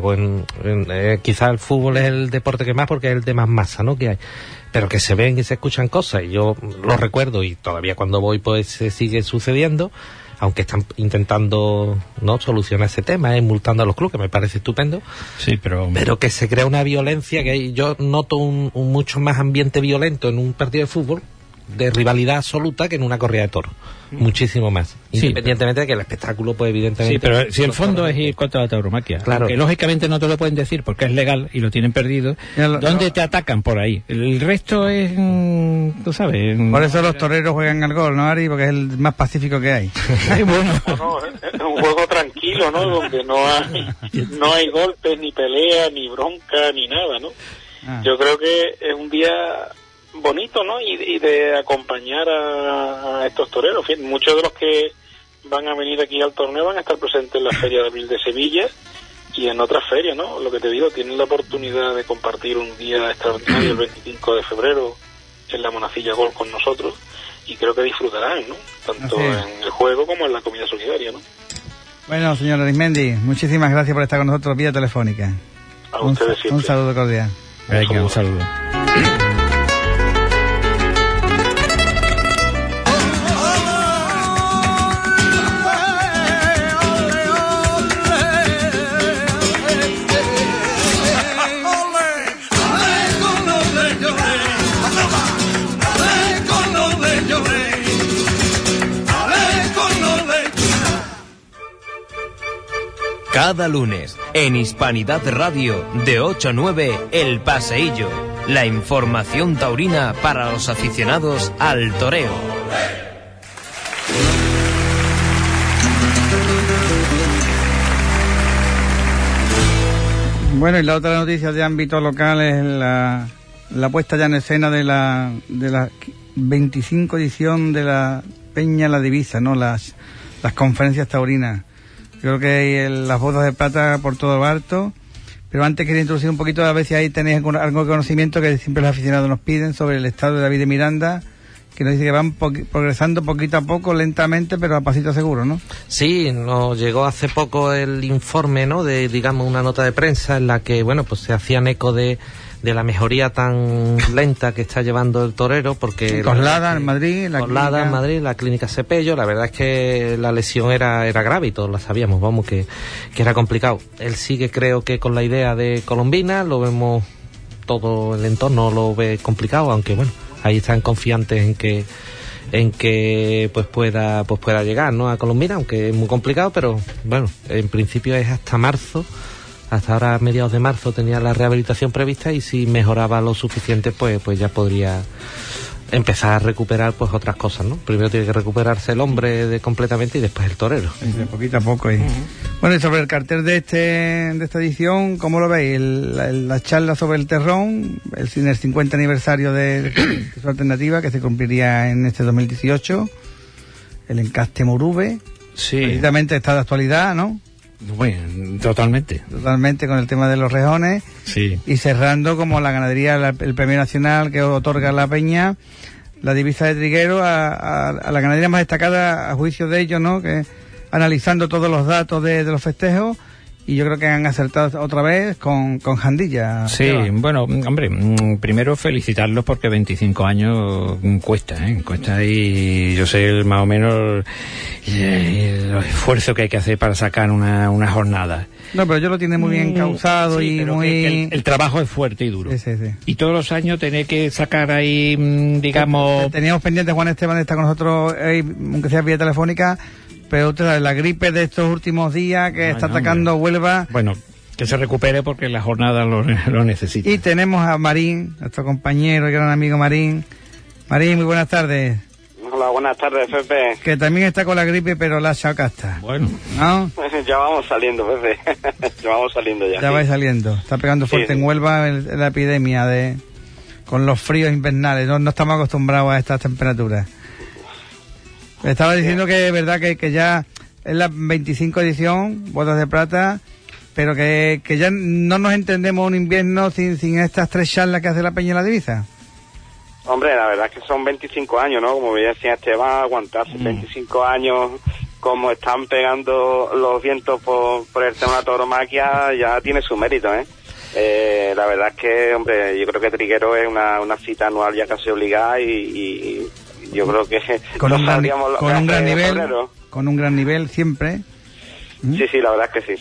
Quizás el fútbol es el deporte que más, porque es el de más masa, ¿no? Que hay. Pero que se ven y se escuchan cosas, y yo lo recuerdo, y todavía cuando voy pues se sigue sucediendo, aunque están intentando no solucionar ese tema, multando a los clubes, que me parece estupendo. Sí, pero que se crea una violencia, que yo noto un mucho más ambiente violento en un partido de fútbol, de rivalidad absoluta, que en una corrida de toros. Muchísimo más. Sí, independientemente de que el espectáculo, pues evidentemente... Sí, pero si el fondo es ir contra la tauromaquia, claro, que lógicamente no te lo pueden decir porque es legal y lo tienen perdido, ¿dónde te atacan? Por ahí. El resto es, tú sabes... Por eso los toreros juegan al gol, ¿no, Ari? Porque es el más pacífico que hay. Bueno. No, es un juego tranquilo, ¿no? Donde no hay golpes, ni pelea, ni bronca, ni nada, ¿no? Yo creo que es un día bonito, ¿no? Y de acompañar a estos toreros. En fin, muchos de los que van a venir aquí al torneo van a estar presentes en la Feria de Abril de Sevilla y en otras ferias, ¿no? Lo que te digo, tienen la oportunidad de compartir un día extraordinario el 25 de febrero en la Monacilla Golf con nosotros, y creo que disfrutarán, ¿no? Tanto en el juego como en la comida solidaria, ¿no? Bueno, señor Arismendi, muchísimas gracias por estar con nosotros vía telefónica. A ustedes siempre. Un saludo cordial. Venga, un saludo. Cada lunes, en Hispanidad Radio, de 8 a 9, El Paseillo. La información taurina para los aficionados al toreo. Bueno, y la otra noticia de ámbito local es la puesta ya en escena de la 25 edición de la Peña La Divisa, ¿no? Las conferencias taurinas. Creo que hay las bodas de plata por todo Barto, pero antes quería introducir un poquito, a ver si ahí tenéis algo de conocimiento que siempre los aficionados nos piden sobre el estado de David de Miranda, que nos dice que van progresando poquito a poco, lentamente, pero a pasito seguro, ¿no? Sí, nos llegó hace poco el informe, ¿no? De, digamos, una nota de prensa en la que, bueno, pues se hacían eco de la mejoría tan lenta que está llevando el torero, porque... Coslada en Madrid, la clínica Cepello, la verdad es que la lesión era grave y todos la sabíamos, vamos, que era complicado. Él sigue, creo que con la idea de Colombina, lo vemos, todo el entorno lo ve complicado, aunque bueno, ahí están confiantes en que pues pueda llegar, ¿no?, a Colombina, aunque es muy complicado, pero bueno, en principio es hasta marzo. Hasta ahora, a mediados de marzo, tenía la rehabilitación prevista, y si mejoraba lo suficiente, pues ya podría empezar a recuperar pues otras cosas, ¿no? Primero tiene que recuperarse el hombre completamente y después el torero. De poquito a poco. Bueno, y sobre el cartel de esta edición, ¿cómo lo veis? La charla sobre el terrón, el 50 aniversario de su alternativa, que se cumpliría en este 2018, el encaste Morube, Sí. precisamente está de actualidad, ¿no? Bueno, totalmente. Totalmente con el tema de los rejones. Sí. Y cerrando como la ganadería, el premio nacional que otorga la Peña, la divisa de Triguero a la ganadería más destacada a juicio de ellos, ¿no? Que analizando todos los datos de los festejos, y yo creo que han acertado otra vez con Jandilla. Sí, bueno, hombre, primero felicitarlos porque 25 años cuesta, y yo sé más o menos el esfuerzo que hay que hacer para sacar una jornada. No, pero yo lo tiene muy bien causado, sí, y pero muy... que el trabajo es fuerte y duro. Sí. Y todos los años tener que sacar ahí, digamos... Teníamos pendiente, Juan Esteban está con nosotros, aunque sea vía telefónica, pero usted sabe, la gripe de estos últimos días que está atacando hombre. Huelva. Bueno, que se recupere porque la jornada lo necesita. Y tenemos a Marín, nuestro compañero y gran amigo Marín. Marín, muy buenas tardes. Hola, buenas tardes, Pepe. Que también está con la gripe, pero la chacasta. Bueno. ¿No? Ya vamos saliendo, Pepe. Ya vamos saliendo ya. Ya vais saliendo. Está pegando fuerte en Huelva la epidemia con los fríos invernales. No estamos acostumbrados a estas temperaturas. Estaba diciendo que es verdad que ya es la 25 edición, bodas de plata, pero que ya no nos entendemos un invierno sin estas 3 charlas que hace la Peña y la Divisa. Hombre, la verdad es que son 25 años, ¿no? Como bien decía Esteban, aguantarse 25 años como están pegando los vientos por el tema de la tauromaquia ya tiene su mérito, ¿eh? La verdad es que, hombre, yo creo que Triguero es una cita anual ya casi obligada y yo creo que con un gran nivel siempre. Sí, la verdad es que sí.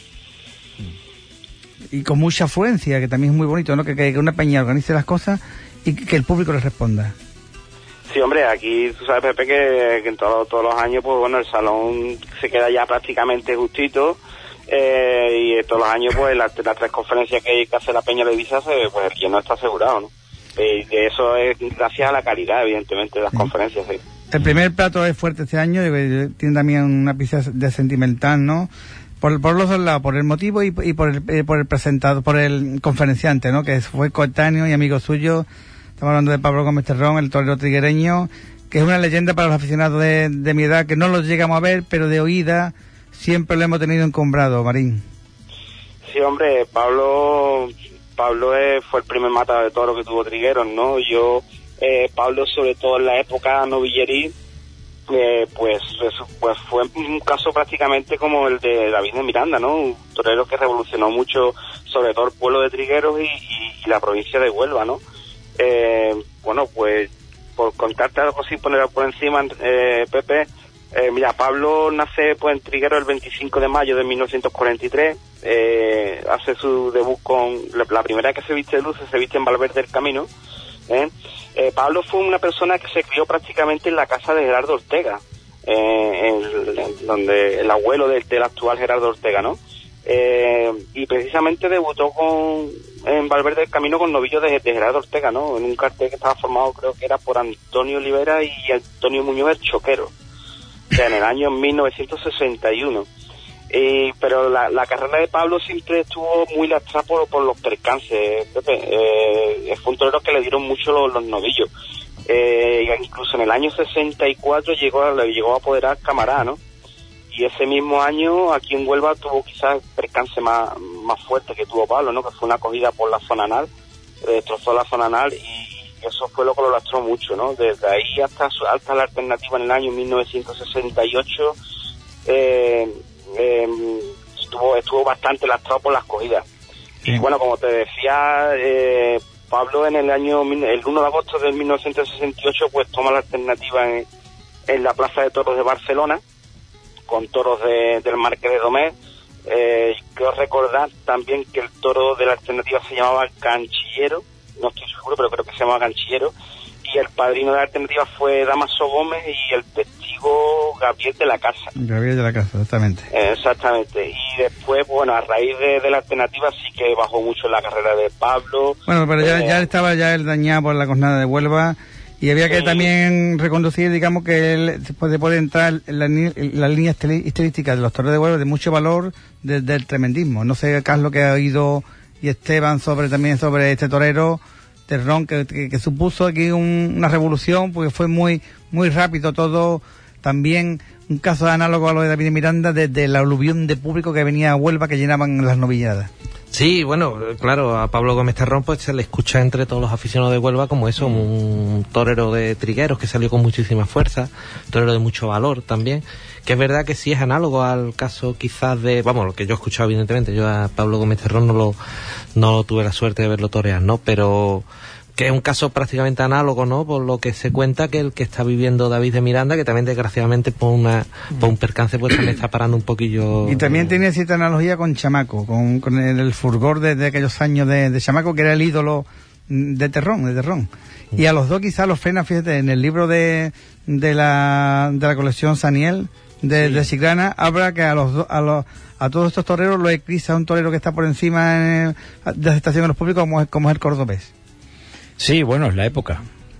Y con mucha afluencia, que también es muy bonito, ¿no? Que una peña organice las cosas y que el público les responda. Sí, hombre, aquí tú sabes, Pepe, que en todos los años, pues bueno, el salón se queda ya prácticamente justito, y todos los años, pues las 3 conferencias que hace la Peña de Ibiza, pues el lleno está asegurado, ¿no? Que eso es gracias a la calidad, evidentemente, de las conferencias, sí. El primer plato es fuerte este año, tiene también una pizza de sentimental, ¿no? Por los dos lados, por el motivo y por el presentado, por el conferenciante, ¿no? Que fue coetáneo y amigo suyo. Estamos hablando de Pablo Gómez Terrón, el torero triguereño, que es una leyenda para los aficionados de mi edad, que no los llegamos a ver, pero de oída siempre lo hemos tenido encumbrado, Marín. Sí, hombre, Pablo fue el primer matador de toros que tuvo Trigueros, ¿no? Pablo, sobre todo en la época novillerí, pues fue un caso prácticamente como el de David de Miranda, ¿no? Un torero que revolucionó mucho, sobre todo el pueblo de Trigueros y la provincia de Huelva, ¿no? Bueno, pues por contarte algo sin ponerlo por encima, Pepe, mira, Pablo nace pues en Trigueros el 25 de mayo de 1943, hace su debut con la primera que se viste de luces, se viste en Valverde del Camino. Pablo fue una persona que se crió prácticamente en la casa de Gerardo Ortega, donde el abuelo del actual Gerardo Ortega, ¿no? Y precisamente debutó en Valverde del Camino con novillo de Gerardo Ortega, ¿no? En un cartel que estaba formado, creo que era por Antonio Olivera y Antonio Muñoz el Choquero, o sea, en el año 1961. Pero la carrera de Pablo siempre estuvo muy lastrada por los percances, Pepe. Fue un torero que le dieron mucho los novillos. Incluso en el año 64 llegó a apoderar Camará, ¿no? Y ese mismo año aquí en Huelva tuvo quizás el percance más fuerte que tuvo Pablo, ¿no? Que fue una acogida por la zona anal, destrozó la zona anal y eso fue lo que lo lastró mucho, ¿no? Desde ahí hasta la alternativa en el año 1968 estuvo bastante lastrado por las cogidas. Sí. Y bueno, como te decía, Pablo el 1 de agosto de 1968 pues toma la alternativa en la Plaza de Toros de Barcelona con toros del Marqués de Domés. Quiero recordar también que el toro de la alternativa se llamaba Canchillero, no estoy seguro, pero creo que se llamaba Canchillero, y el padrino de la alternativa fue Damaso Gómez y el testigo Gabriel de la Casa. Gabriel de la Casa, exactamente. Exactamente. Y después, bueno, a raíz de la alternativa sí que bajó mucho la carrera de Pablo. Bueno, pero ya estaba el dañado por la jornada de Huelva Y había que también reconducir, digamos, que él puede entrar en la línea estilística de los toreros de Huelva de mucho valor del tremendismo. No sé, Carlos, que ha oído, y Esteban, también sobre este torero Terrón, que supuso aquí una revolución, porque fue muy muy rápido todo. También un caso análogo a lo de David Miranda, desde la aluvión de público que venía a Huelva, que llenaban las novilladas. Sí, bueno, claro, a Pablo Gómez Terrón pues se le escucha entre todos los aficionados de Huelva como eso, un torero de trigueros que salió con muchísima fuerza, torero de mucho valor también, que es verdad que sí es análogo al caso quizás de, vamos, lo que yo he escuchado evidentemente, yo a Pablo Gómez Terrón no tuve la suerte de verlo torear, ¿no? Pero que es un caso prácticamente análogo, ¿no? Por lo que se cuenta que el que está viviendo David de Miranda, que también desgraciadamente por un percance pues también está parando un poquillo. Y también tenía cierta analogía con Chamaco, con el fulgor de aquellos años de Chamaco, que era el ídolo de Terrón. Y a los dos quizás los frena, fíjate, en el libro de la colección Saniel de Chiclana, habla que a todos estos toreros lo eclipsa un torero que está por encima de aceptación de los públicos, como es el cordobés. Sí, bueno, es la época.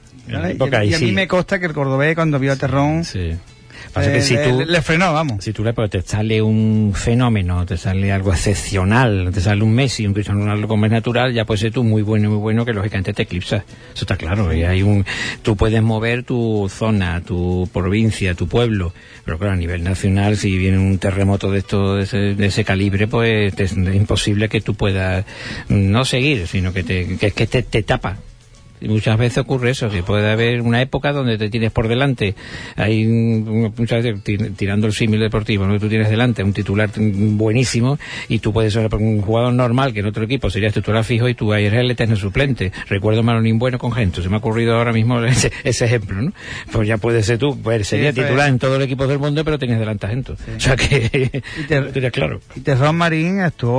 Y a mí me consta que el cordobés, cuando vio a Terrón, pasa que si tú le frenó, vamos. Si tú te sale un fenómeno, te sale algo excepcional, te sale un Messi, un Cristiano Ronaldo como es natural, ya puede ser tú muy bueno, que lógicamente te eclipsas. Eso está claro. Y tú puedes mover tu zona, tu provincia, tu pueblo, pero claro, a nivel nacional, si viene un terremoto de ese calibre, pues es imposible que tú puedas no seguir, sino que te tapa. Y muchas veces ocurre eso, que puede haber una época donde te tienes por delante, hay muchas veces tirando el símil deportivo, ¿no? Tú tienes delante un titular buenísimo y tú puedes ser un jugador normal que en otro equipo serías titular fijo y tú eres el eterno suplente. Recuerdo Manonín Bueno con Gento, se me ha ocurrido ahora mismo ese ejemplo, ¿no? Pues ya puede ser tú, pues sería titular en todos los equipos del mundo, pero tienes delante a Gento. Sí. O sea que sería claro. Y Terrón Marín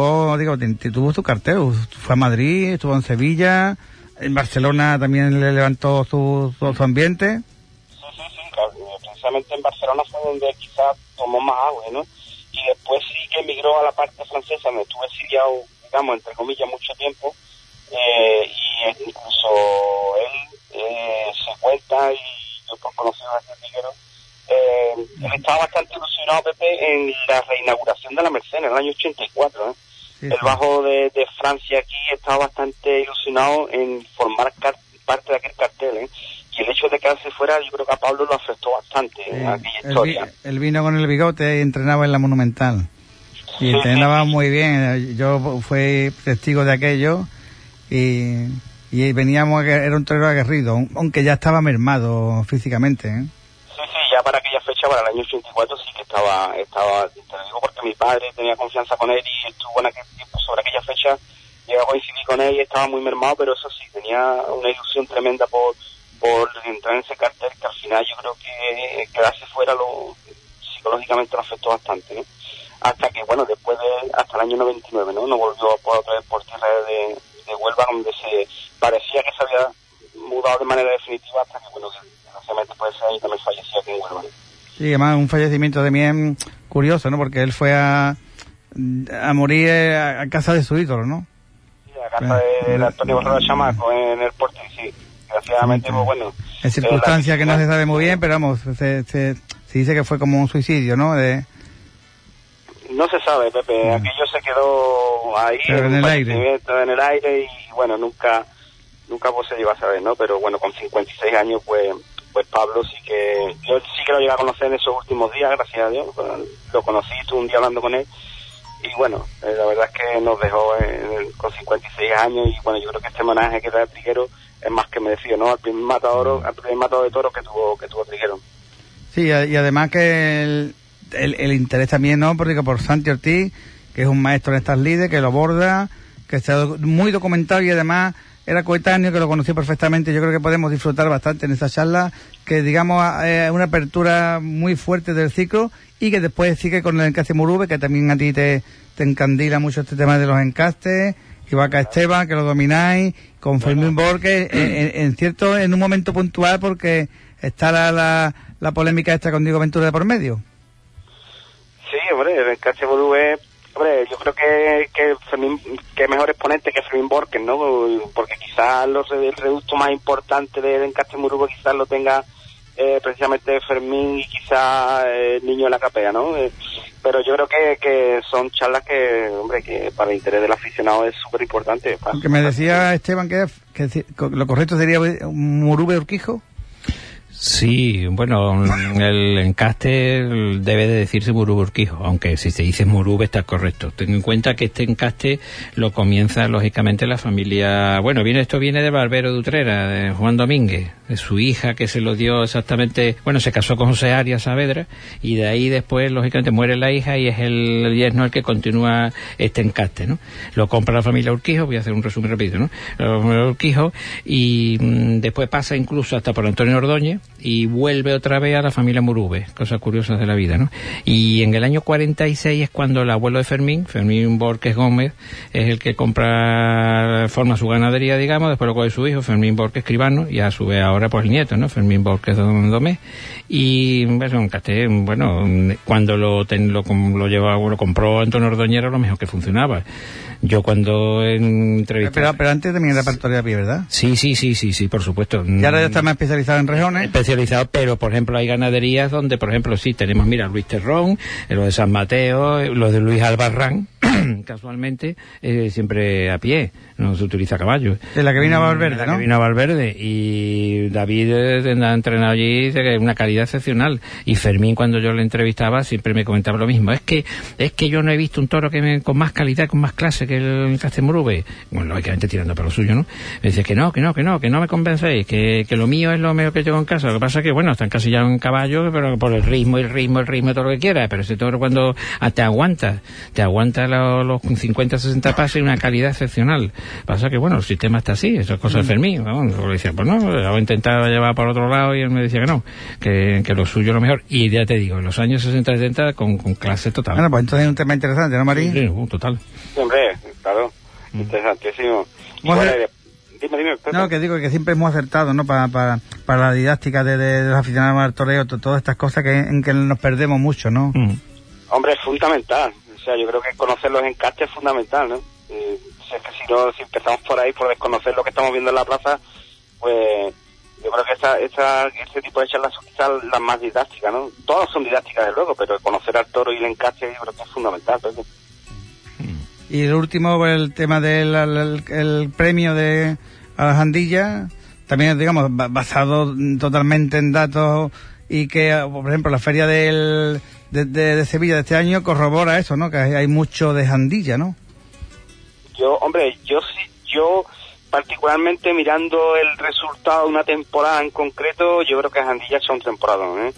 tuvo su cartel, fue a Madrid, estuvo en Sevilla. En Barcelona también le levantó su ambiente. Sí, precisamente en Barcelona fue donde quizás tomó más agua, ¿no? Y después sí que emigró a la parte francesa, donde estuve exiliado, digamos, entre comillas, mucho tiempo, y incluso él se cuenta, y yo por conocido a este tiguero, él estaba bastante ilusionado, Pepe, en la reinauguración de la Merced en el año 84, ¿eh? Sí. El bajo de Francia aquí estaba bastante ilusionado en formar parte de aquel cartel, ¿eh? Y el hecho de quedarse fuera, yo creo que a Pablo lo afectó bastante en aquella historia. Él vino con el bigote y entrenaba en la Monumental. Y entrenaba muy bien. Yo fui testigo de aquello y veníamos, era un torero aguerrido, aunque ya estaba mermado físicamente, ¿eh? Ya para aquella fecha, para el año 84, sí que estaba, te lo digo porque mi padre tenía confianza con él y estuvo en aquel tiempo, sobre aquella fecha, llegó a coincidir con él y estaba muy mermado, pero eso sí, tenía una ilusión tremenda por entrar en ese cartel, que al final yo creo que quedarse fuera psicológicamente lo afectó bastante, ¿no? Hasta que, bueno, hasta el año 99, ¿no? No volvió otra vez por tierra de Huelva, donde se parecía que se había mudado de manera definitiva, hasta que, bueno, después ahí también falleció aquí en Huelva. Sí, además un fallecimiento también curioso, ¿no? Porque él fue a morir a casa de su ídolo, ¿no? Sí, a casa de Antonio Borrero Chamaco en el Porto, sí. Desgraciadamente, pues bueno. En circunstancias que no se sabe muy bien, pero vamos, se dice que fue como un suicidio, ¿no? No se sabe, Pepe. Aquello se quedó ahí en el aire y bueno, nunca pues se iba a saber, ¿no? Pero bueno, con 56 años, pues Pablo yo sí que lo llegué a conocer en esos últimos días, gracias a Dios. Lo conocí, estuve un día hablando con él y bueno, la verdad es que nos dejó con 56 años y bueno, yo creo que este homenaje que da Triguero es más que merecido, ¿no? Al primer matador de toros que tuvo Triguero. Sí, y además que el interés también, ¿no? Porque por Santi Ortiz, que es un maestro en estas lides, que lo aborda, que está muy documentado y además era coetáneo, que lo conocí perfectamente. Yo creo que podemos disfrutar bastante en esta charla, que digamos una apertura muy fuerte del ciclo y que después sigue con el encaste Murube, que también a ti te encandila mucho este tema de los encastes, y Vaca Esteban, que lo domináis, con Fermín Borges, en un momento puntual, porque está la polémica esta con Diego Ventura de por medio. Sí, hombre, el encaste Murube Hombre, yo creo que Fermín, que mejor exponente que Fermín Borques, ¿no? Porque quizás el reducto más importante de Encaste Murube quizás lo tenga precisamente Fermín y quizás el niño de la capea, ¿no? Pero yo creo que son charlas que, hombre, que para el interés del aficionado es súper importante. Aunque me decía Esteban que lo correcto sería Murube Urquijo. Sí, bueno, el encaste debe de decirse Murube Urquijo, aunque si se dice Murube está correcto. Ten en cuenta que este encaste lo comienza lógicamente la familia, bueno, esto viene de Barbero de Utrera, de Juan Domínguez, de su hija que se lo dio exactamente, bueno, se casó con José Arias Saavedra y de ahí después lógicamente muere la hija y es el yerno el que continúa este encaste, ¿no? Lo compra la familia Urquijo, voy a hacer un resumen rápido, ¿no? La familia Urquijo y después pasa incluso hasta por Antonio Ordóñez y vuelve otra vez a la familia Murube, cosas curiosas de la vida, ¿no? Y en el año 46 es cuando el abuelo de Fermín Borques Gómez, es el que forma su ganadería, digamos, después lo coge su hijo, Fermín Borques Escribano, y a su vez ahora pues el nieto, ¿no? Fermín Borques Domés. Y un casté, bueno, cuando lo compró Antonio Ordoñero, lo mejor que funcionaba. Yo cuando entrevisté... Pero antes también era repertorio a pie, ¿verdad? Sí, por supuesto. Y ahora ya está más especializado en rejones. Especializado, pero por ejemplo hay ganaderías donde, por ejemplo, sí tenemos, mira, Luis Terrón, lo de San Mateo, lo de Luis Albarrán, casualmente, siempre a pie, no se utiliza caballo. De la que vino a Valverde, ¿no? Que vino a Valverde, y David ha entrenado allí de una calidad excepcional, y Fermín, cuando yo le entrevistaba, siempre me comentaba lo mismo, es que yo no he visto un toro con más calidad, con más clase que el Encaste Murube. Bueno, lógicamente tirando para lo suyo, ¿no? Me dice que no me convencéis, que lo mío es lo mejor que tengo en casa. Lo que pasa es que, bueno, están casi ya en caballo, pero por el ritmo, todo lo que quiera, pero ese toro cuando te aguanta los 50, 60 pases y una calidad excepcional. Pasa que, bueno, el sistema está así, eso es cosa de Fermín. Bueno, le decía, pues no, lo he intentado llevar por otro lado y él me decía que no, que lo suyo es lo mejor. Y ya te digo, en los años 60 70 con clase total. Bueno, pues entonces es un tema interesante, ¿no, Marín? Sí, total. Hombre, claro, interesantísimo. Dime. No, que digo que siempre hemos acertado, ¿no? Para la didáctica de los aficionados al toreo, todas estas cosas en que nos perdemos mucho, ¿no? Hombre, es fundamental. O sea, yo creo que conocer los encastes es fundamental, ¿no? Si empezamos por ahí, por desconocer lo que estamos viendo en la plaza, pues yo creo que este tipo de charlas son quizás las más didácticas, ¿no? Todas son didácticas, desde luego, pero conocer al toro y el encaste yo creo que es fundamental, ¿no? Y el último, el tema del el premio a las Andillas, también, digamos, basado totalmente en datos, y que, por ejemplo, la feria de Sevilla de este año corrobora eso, ¿no? Que hay mucho de Jandilla, ¿no? Yo particularmente mirando el resultado de una temporada en concreto, yo creo que Jandilla son temporadas,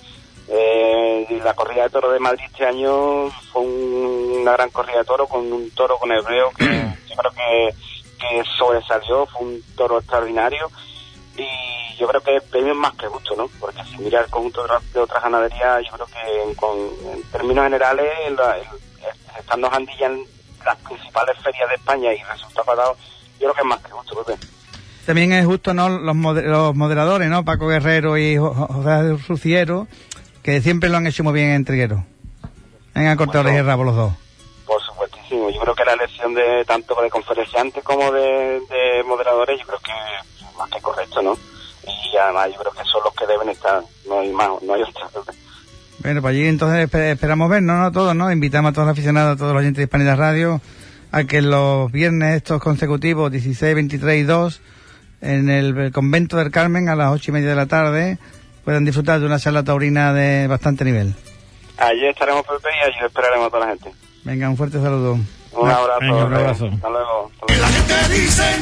la corrida de toro de Madrid este año fue una gran corrida de toro con un toro con hebreo que yo creo que sobresalió, fue un toro extraordinario, y yo creo que el premio es más que justo, ¿no? Porque si mira el conjunto de otras ganaderías, yo creo que en términos generales, estando Jandilla en las principales ferias de España y resultados dados, yo creo que es más que justo, Pepe. También es justo, ¿no? Los moderadores, ¿no? Paco Guerrero y José Ruciero, que siempre lo han hecho muy bien en Trigueros. Han cortado el rabo los dos. Por supuestísimo. Yo creo que la elección de tanto de conferenciantes como de moderadores, yo creo que es más que correcto, ¿no? Y además yo creo que son los que deben estar, no hay más, no hay otra. Bueno, pues allí entonces esperamos vernos, ¿no? Todos, ¿no? Invitamos a todos los aficionados, a todos los oyentes de Hispanidad Radio, a que los viernes estos consecutivos, 16, 23 y 2, en el convento del Carmen, a las 8:30 de la tarde, puedan disfrutar de una charla taurina de bastante nivel. Allí estaremos, Pepe, y allí esperaremos a toda la gente. Venga, un fuerte saludo. Un abrazo. Venga, un abrazo. Hasta luego. La gente dicen,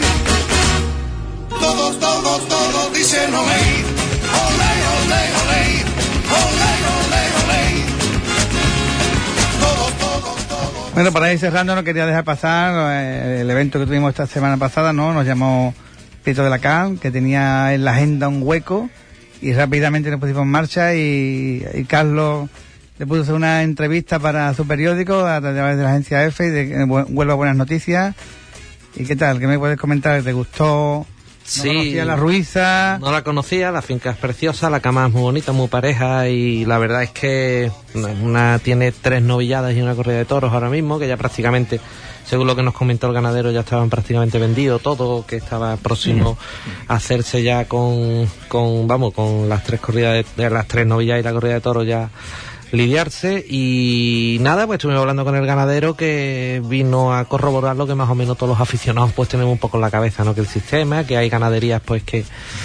todos dicen olé, olé, olé, olé, olé, olé, olé. Todos. Bueno, para ir cerrando, no quería dejar pasar el evento que tuvimos esta semana pasada, ¿no? Nos llamó Pietro de la Cal, que tenía en la agenda un hueco, y rápidamente nos pusimos en marcha, y Carlos le puso una entrevista para su periódico a través de la agencia EFE y de Huelva Buenas Noticias. ¿Y qué tal? ¿Qué me puedes comentar? ¿Te gustó Sí, no conocía la Ruiza. No la conocía, la finca es preciosa, la cama es muy bonita, muy pareja y la verdad es que una tiene 3 novilladas y una corrida de toros ahora mismo, que ya prácticamente, según lo que nos comentó el ganadero, ya estaban prácticamente vendidos todo, que estaba próximo a hacerse ya con las 3 corridas de las 3 novilladas y la corrida de toros ya lidiarse. Y nada, pues estuvimos hablando con el ganadero, que vino a corroborar lo que más o menos todos los aficionados pues tenemos un poco en la cabeza, ¿no? Que el sistema, que hay ganaderías pues que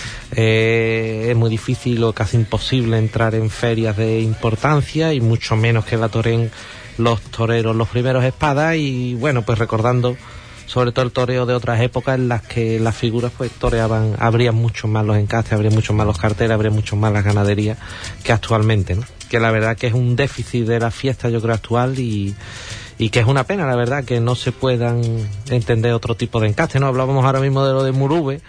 es muy difícil o casi imposible entrar en ferias de importancia, y mucho menos que la toren los toreros los primeros espadas. Y bueno, pues recordando sobre todo el toreo de otras épocas en las que las figuras pues toreaban, habría muchos más los encastes, habría muchos más los carteles, habría muchos más las ganaderías que actualmente, ¿no? Que la verdad que es un déficit de la fiesta, yo creo, actual, y que es una pena, la verdad, que no se puedan entender otro tipo de encaste, ¿no? Hablábamos ahora mismo de lo de Murube,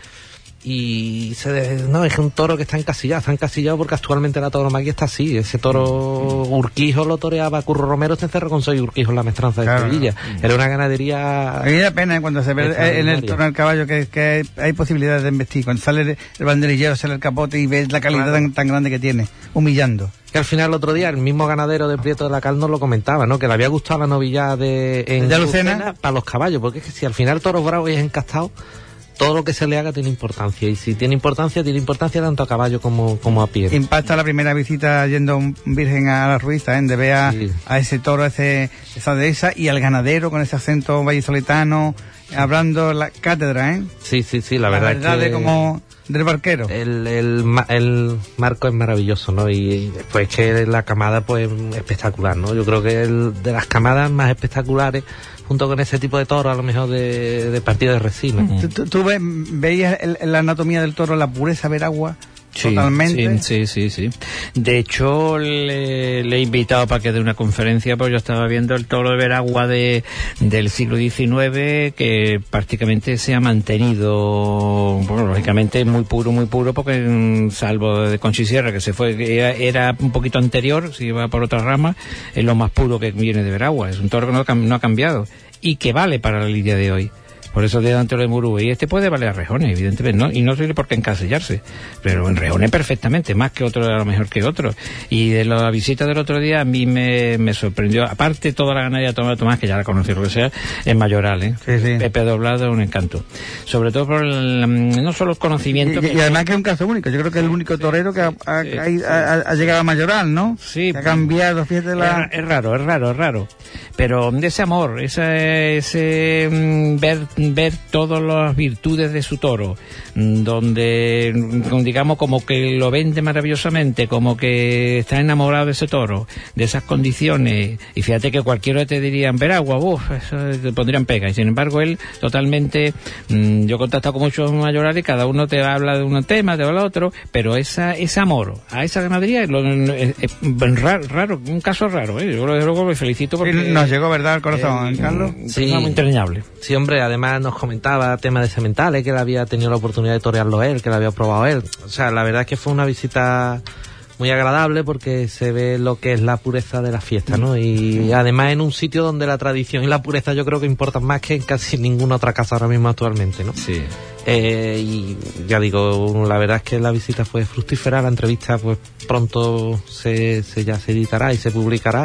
y es un toro que está encasillado porque actualmente la tauromaquia está así. Ese toro Urquijo lo toreaba Curro Romero, se encerró con Soy Urquijo en la Maestranza de Sevilla. Era una ganadería. A mí me da pena cuando se ve en el toro del caballo que hay posibilidades de investir. Cuando sale el banderillero, sale el capote y ves la calidad tan grande que tiene, humillando. Que al final el otro día el mismo ganadero de Prieto de la Cal nos lo comentaba, ¿no? Que le había gustado la novillada de Lucena para los caballos, porque es que si al final el toro bravo y es encastado, todo lo que se le haga tiene importancia, y si tiene importancia tanto a caballo como a pie. Impacta la primera visita yendo un virgen a la Ruiza, de ver a ese toro, esa dehesa, y al ganadero con ese acento vallisoletano, hablando la cátedra, Sí, la verdad es que de como del barquero. El marco es maravilloso, ¿no? Y después que la camada pues espectacular, ¿no? Yo creo que de las camadas más espectaculares, junto con ese tipo de toro, a lo mejor de partido de resina. ¿Tú veías la anatomía del toro, la pureza veragua? Sí, totalmente. Sí. De hecho, le he invitado para que dé una conferencia, porque yo estaba viendo el toro de Veragua del siglo XIX, que prácticamente se ha mantenido, bueno, lógicamente muy puro, porque salvo de Conchi Sierra, que se fue, que era un poquito anterior, si iba por otra rama, es lo más puro que viene de Veragua. Es un toro que no ha cambiado y que vale para la lidia de hoy. Por eso delante de Murube, y este puede valer a rejones, evidentemente, ¿no? Y no tiene por qué encasillarse, pero en rejones perfectamente, más que otro, a lo mejor que otro. Y de la visita del otro día a mí me sorprendió, aparte toda la ganadería de Tomás, que ya la conocí, lo que sea, es Mayoral, Sí. Pepe Doblado, un encanto. Sobre todo por no solo el conocimiento... Y además que es un caso único, yo creo que es el único torero que ha llegado a Mayoral, ¿no? Sí. Que ha cambiado, fíjate la... Es raro. Pero de ese amor, ese ver todas las virtudes de su toro, donde digamos como que lo vende maravillosamente, como que está enamorado de ese toro, de esas condiciones, y fíjate que cualquiera te dirían Veragua, eso te pondrían pega, y sin embargo él totalmente, yo he contactado con muchos mayores y cada uno te habla de un tema, te habla de otro, pero ese amor a esa ganadería es raro, un caso raro, yo luego me felicito porque nos llegó, ¿verdad?, al corazón, Carlos. Sí, muy entrañable. Sí, hombre, además nos comentaba temas de sementales, que él había tenido la oportunidad de torearlo él, que lo había probado él. O sea, la verdad es que fue una visita muy agradable, porque se ve lo que es la pureza de la fiesta, ¿no? Y además en un sitio donde la tradición y la pureza yo creo que importan más que en casi ninguna otra casa ahora mismo actualmente, ¿no? Sí. Y ya digo, la verdad es que la visita fue fructífera, la entrevista pues pronto ya se editará y se publicará,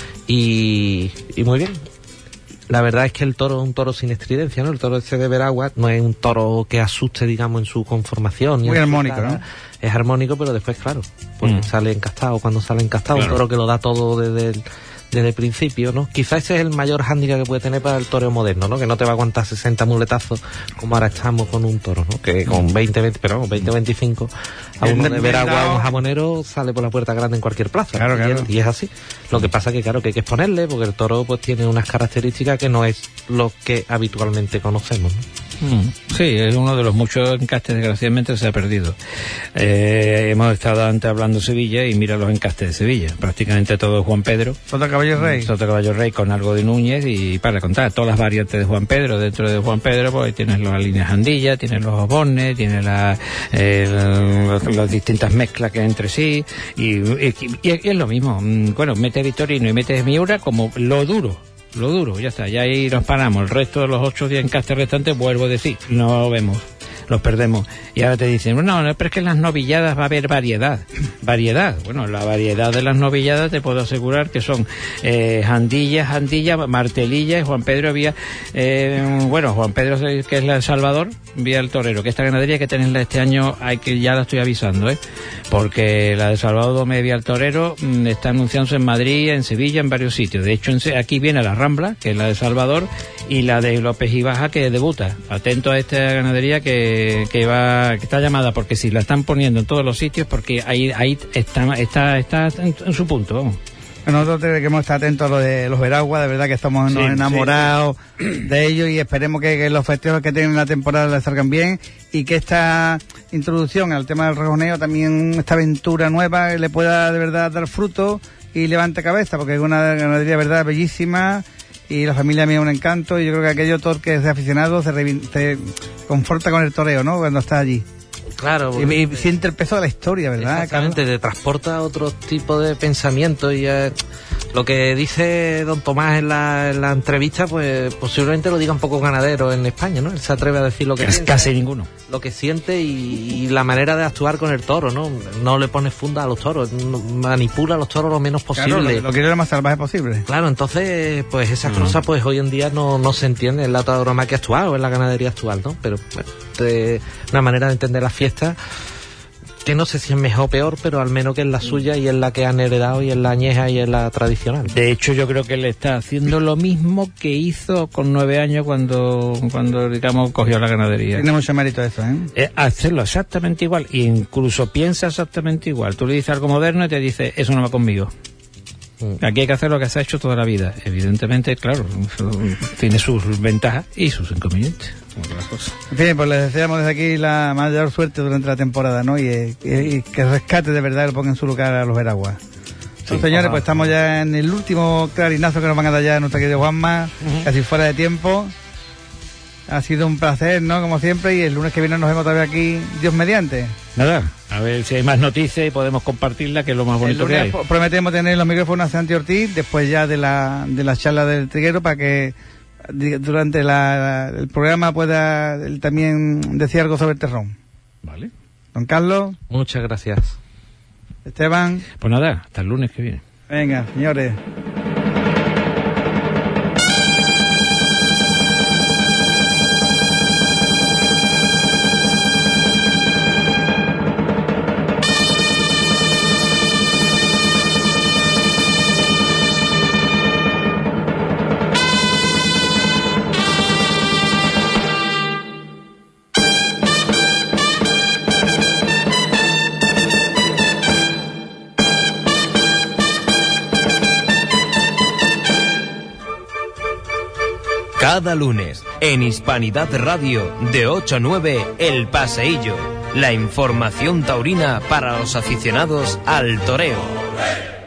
y muy bien. La verdad es que el toro es un toro sin estridencia, ¿no? El toro ese de Veragua no es un toro que asuste, digamos, en su conformación. Muy armónico, ¿no? Es armónico, pero después, claro, pues sale encastado, claro. Un toro que lo da todo desde el principio, ¿no? Quizás ese es el mayor hándicap que puede tener para el toreo moderno, ¿no? Que no te va a aguantar 60 muletazos como ahora estamos con un toro, ¿no? Que con 20-25 a uno de Veragua, un jabonero, sale por la puerta grande en cualquier plaza. Claro. Y es así. Lo que pasa que, claro, que hay que exponerle, porque el toro pues tiene unas características que no es lo que habitualmente conocemos, ¿no? Sí, es uno de los muchos encastes, desgraciadamente se ha perdido. Hemos estado antes hablando de Sevilla, y mira los encastes de Sevilla, prácticamente todo es Juan Pedro. Sota Caballo Rey. Sota Caballo Rey con algo de Núñez, y para contar todas las variantes de Juan Pedro. Dentro de Juan Pedro pues tienes las líneas Andilla, tienes los obones, tienes las distintas mezclas que hay entre sí, y es lo mismo. Bueno, metes Victorino y metes Miura como lo duro, ya está, ya ahí nos paramos. El resto de los 8 o 10 encastes restantes, vuelvo a decir, no vemos los perdemos. Y ahora te dicen, no, pero es que en las novilladas va a haber variedad. Variedad. Bueno, la variedad de las novilladas te puedo asegurar que son jandilla, martelilla, y Juan Pedro había, Juan Pedro, que es la de Salvador, vía el torero, que esta ganadería hay que tenerla este año, ya la estoy avisando, porque la de Salvador Domé vía el torero está anunciándose en Madrid, en Sevilla, en varios sitios. De hecho, aquí viene la Rambla, que es la de Salvador, y la de López y Baja, que debuta. Atento a esta ganadería que está llamada, porque si la están poniendo en todos los sitios, porque ahí está en su punto, vamos. Nosotros tenemos que estar atentos a lo de los Veraguas, de verdad que estamos enamorados de ellos, y esperemos que los festejos que tienen la temporada les salgan bien, y que esta introducción al tema del rejoneo, también esta aventura nueva, le pueda de verdad dar fruto y levante cabeza, porque es una ganadería de verdad bellísima, y la familia mía es un encanto, y yo creo que aquello todo que es aficionado se conforta con el toreo, ¿no?, cuando está allí. Claro. Y siente el peso de la historia, ¿verdad? Exactamente, te transporta a otro tipo de pensamiento, y lo que dice don Tomás en la entrevista, pues posiblemente lo digan pocos ganaderos en España, ¿no? Él se atreve a decir lo que siente, casi ninguno. Lo que siente y la manera de actuar con el toro, ¿no? No le pone funda a los toros, manipula a los toros lo menos posible. Claro, lo quiere lo más salvaje posible. Claro, entonces, pues esas cosas, pues hoy en día no se entiende en la tauromaquia actual o en la ganadería actual, ¿no? Pero de una manera de entender la fiesta que no sé si es mejor o peor, pero al menos que es la suya y es la que han heredado y es la añeja y es la tradicional. De hecho, yo creo que él está haciendo lo mismo que hizo con 9 años cuando digamos, cogió la ganadería. Tiene mucho mérito eso, hacerlo exactamente igual, e incluso piensa exactamente igual. Tú le dices algo moderno y te dice, eso no va conmigo. Aquí hay que hacer lo que se ha hecho toda la vida. Evidentemente, claro, tiene sus ventajas y sus inconvenientes. En fin, pues les deseamos desde aquí la mayor suerte durante la temporada, ¿no? Y que rescate de verdad, lo ponga en su lugar a los Veraguas. Sí, señores, pues estamos ya en el último clarinazo que nos van a dar ya nuestra querida Juanma, casi fuera de tiempo. Ha sido un placer, ¿no? Como siempre, y el lunes que viene nos vemos todavía aquí, Dios mediante. Nada, a ver si hay más noticias y podemos compartirla, que es lo más bonito que hay. Prometemos tener los micrófonos a Santi Ortiz después ya de la charla del triguero, para que durante el programa pueda él también decir algo sobre el terrón. Vale. Don Carlos. Muchas gracias. Esteban. Pues nada, hasta el lunes que viene. Venga, señores. Cada lunes, en Hispanidad Radio, de 8 a 9, El Paseillo. La información taurina para los aficionados al toreo.